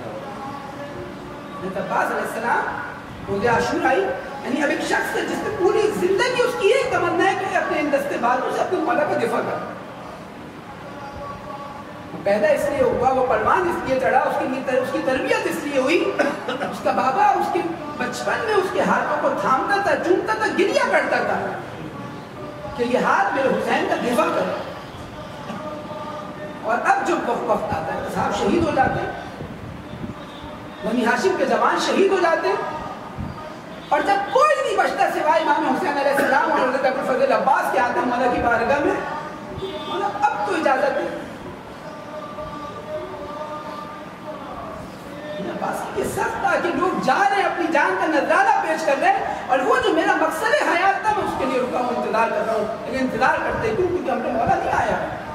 حضرت عباس علیہ السلام روز عاشور آئی، یعنی اب ایک شخص ہے جس نے پوری زندگی اس کی ایک تمنا ہے کہ اپنے ان دستے بازو سے اپنے مولا کا دفاع کرے۔ پیدا اس لیے ہوا، وہ پروان اس لیے چڑھا، اس کی اس کی تربیت اس لیے ہوئی، اس کا بابا اس کے بچپن میں اس کے ہاتھوں کو تھامتا تھا، چومتا تھا، گریا کرتا تھا کہ یہ ہاتھ میرے حسین کا دفاع کرے۔ اور اب جو وقت آتا ہے صاحب شہید ہو جاتے ہیں، بنی ہاشم کے جوان شہید ہو جاتے ہیں، اور جب کوئی نہیں بچتا سوائے امام حسین علیہ السلام اور حضرت ابو فضل عباس کے آتے ہیں مولا کی بارگاہ میں، مولا اب تو اجازت ہے۔ یہ سخت تھا کہ لوگ جا رہے ہیں، اپنی جان کا نذرانہ پیش کر رہے ہیں، اور وہ جو میرا مقصد حیات تھا میں اس کے لیے رکا ہوں، انتظار کر رہا ہوں، لیکن انتظار کرتے کیوں؟ کیونکہ ہم نے مولا نہیں آیا۔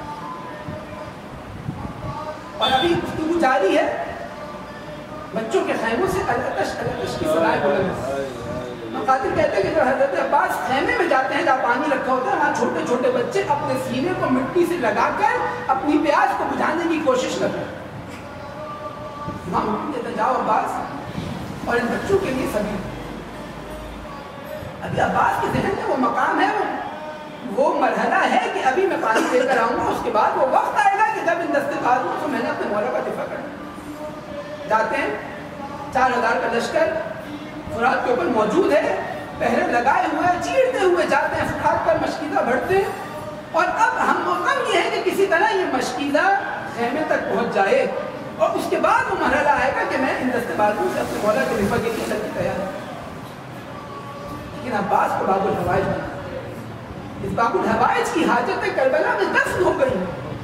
اور ابھی گفتگو جاری ہے، بچوں کے خیموں سے الاتش الاتش کی صدائیں بلند۔ مقاتل کہتے ہیں کہ جب حضرت عباس خیمے میں جاتے ہیں جہاں پانی رکھا ہوتا ہے، وہاں چھوٹے چھوٹے بچے اپنے سینے کو مٹی سے لگا کر اپنی پیاس کو بجھانے کی کوشش کرتے ہیں۔ وہاں حکم دیتا جاؤ عباس، اور ان بچوں کے لیے سبھی۔ ابھی عباس کے ذہن میں وہ مقام ہے، وہ مرحلہ ہے کہ ابھی میں پانی دے کر آؤں گا، اس کے بعد وہ وقت آئے گا کہ جب ان دستے بازوں کو میں نے اپنے مولا کا دفاع کرنا۔ جاتے ہیں، چار ہزار کا لشکر فرات کے اوپر موجود ہے، پہرے لگائے ہوئے ہیں، چیرتے ہوئے جاتے ہیں، فرات پر مشکیزہ بڑھتے ہیں، اور اب ہم غم یہ ہے کہ کسی طرح یہ مشکیزہ خیمے تک پہنچ جائے، اور اس کے بعد وہ مرحلہ آئے گا کہ میں ان دستے بازوں سے اپنے مولا کے دفاع کے لیے چلنے تیار ہوں۔ لیکن عباس کو باب الحوائج بنا، اس باب الحوائج کی حاجت کربلا میں دفن ہو گئی۔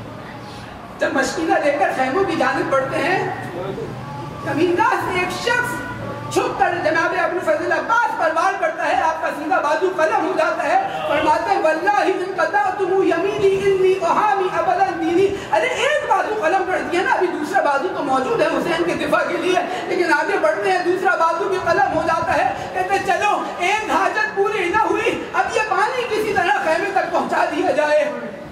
جب مشکینہ لے کر خیموں کی جانب بڑھتے ہیں، کمینگاہ سے ایک شخص چھپ کر جناب ابو فضل عباس پر وار کرتا ہے، آپ کا سیدھا بازو قلم ہو جاتا ہے، فرماتے ہیں واللہ ان قطعتم یمینی انی احامی ابدا دینی۔ ارے ایک بازو قلم کر دیا نا، ابھی دوسرا بازو تو موجود ہے حسین کے دفاع کے لیے، لیکن آگے بڑھتے ہیں دوسرا بازو بھی قلم ہو جاتا ہے، کہتے ہیں چلو ایک حاجت پوری نہ ہوئی، اب یہ پانی کسی طرح خیمے تک پہنچا دیا جائے۔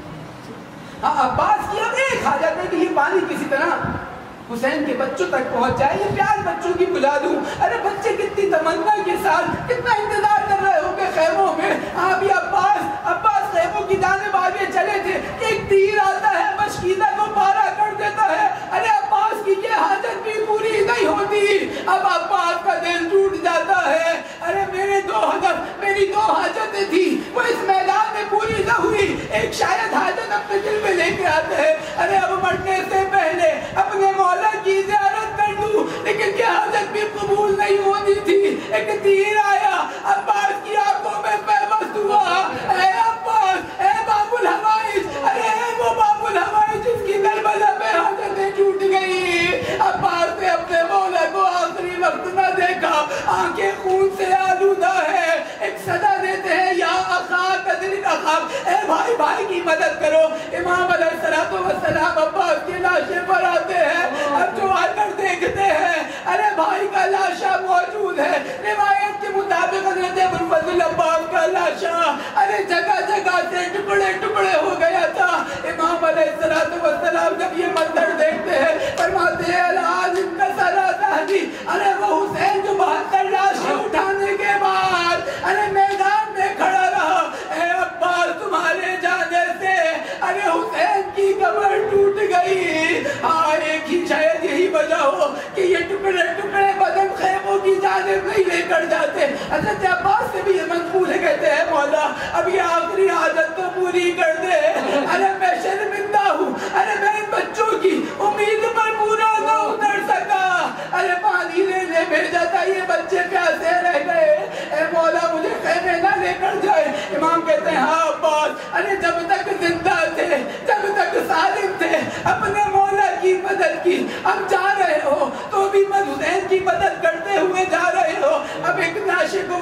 ہاں عباس کی اب ایک حاجت ہے کہ یہ پانی کسی طرح حسین کے بچوں تک پہنچ جائے، یہ پیار بچوں کی بلا دوں۔ ارے بچے کتنی تمنا کے ساتھ کتنا انتظار کر رہے ہوں گے خیموں میں۔ ابھی عباس عباس خیموں کی جانب آگے چلے تھے، ایک تیر آتا ہے مشکینہ کو پارا کر دیتا ہے۔ ارے عباس کی یہ حاجت بھی پوری نہیں ہوتی، اب عباس کا دل ٹوٹ جاتا ہے۔ ارے میرے دو ہدف میری دو حاجتیں تھی، وہ اس میدان میں پوری نہ ہوئی، ایک شاید حاجت اپنے دل میں لے کے آتے ہیں۔ ارے اب مرنے سے پہلے اپنے مولا کی زیارت کر دوں، لیکن کیا حاجت بھی قبول نہیں ہوتی تھی۔ ایک تیر آیا، عباس کی آنکھوں میں پیوست ہوا، اے عباس، اے باب الحوائج، ارے اے وہ باب الحوائج جس کی کربلا میں حاجتیں ٹوٹ گئی۔ عباس نے اپنے مولا کو آخری وقت نہ دیکھا، آنکھیں خون سے آلودہ ہے، ایک صدا دیتے ہیں یا اخاک ادرک اخاک، اے بھائی بھائی کی مدد کرو۔ امام علیہ السلام عباس کی لاشیں پر آتے ہیں، اب جو آ کر دیکھتے ہیں ارے بھائی کا لاشا موجود ہے، روایت کے مطابق حضرت ابو فضل عباس کا لاشا ارے جگہ جگہ سے ٹکڑے ٹکڑے ہو گیا تھا۔ امام علیہ السلام جب یہ منظر دیکھتے ہیں فرماتے ہیں الآن ان کا سرا تحجی، ارے وہ حسین جو بہتر لاشیں اٹھانے کے بعد ارے میدان میں کھڑا رہا، اے عباس تمہارے جانے سے ارے حسین کی کمر ٹوٹ گئی۔ ہاں ایک ہی شاید یہی وجہ ہو کہ یہ ٹکڑے ٹکڑے بدن خیموں کی جانب نہیں لے کر جاتے۔ حضرت عباس سے بھی یہ منقول ہے، کہتے ہیں مولا اب یہ آخری حاجت تو پوری کر دے، ارے میں شرمندہ ہوں، ارے میں بچوں کی امید پر پورا نہ اتر سکا، ارے پانی لینے بھیجا تھا یہ بچے پیاسے رہ گئے، اے مولا مجھے خیمے نہ لے کر جائے۔ امام کہتے ہیں ہاں عباس، ارے جب تک زندہ تھے، جب تک سالم تھے، اپنے مولا کی مدد کی، اب جا رہے ہو تو بھی میں حسین کی مدد کرتے ہوئے جا رہے ہو، اب ایک ناشے کو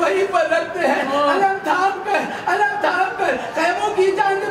وہیں پر رکھتے ہیں، علم تھام کر علم تھام کر خیموں کی جانب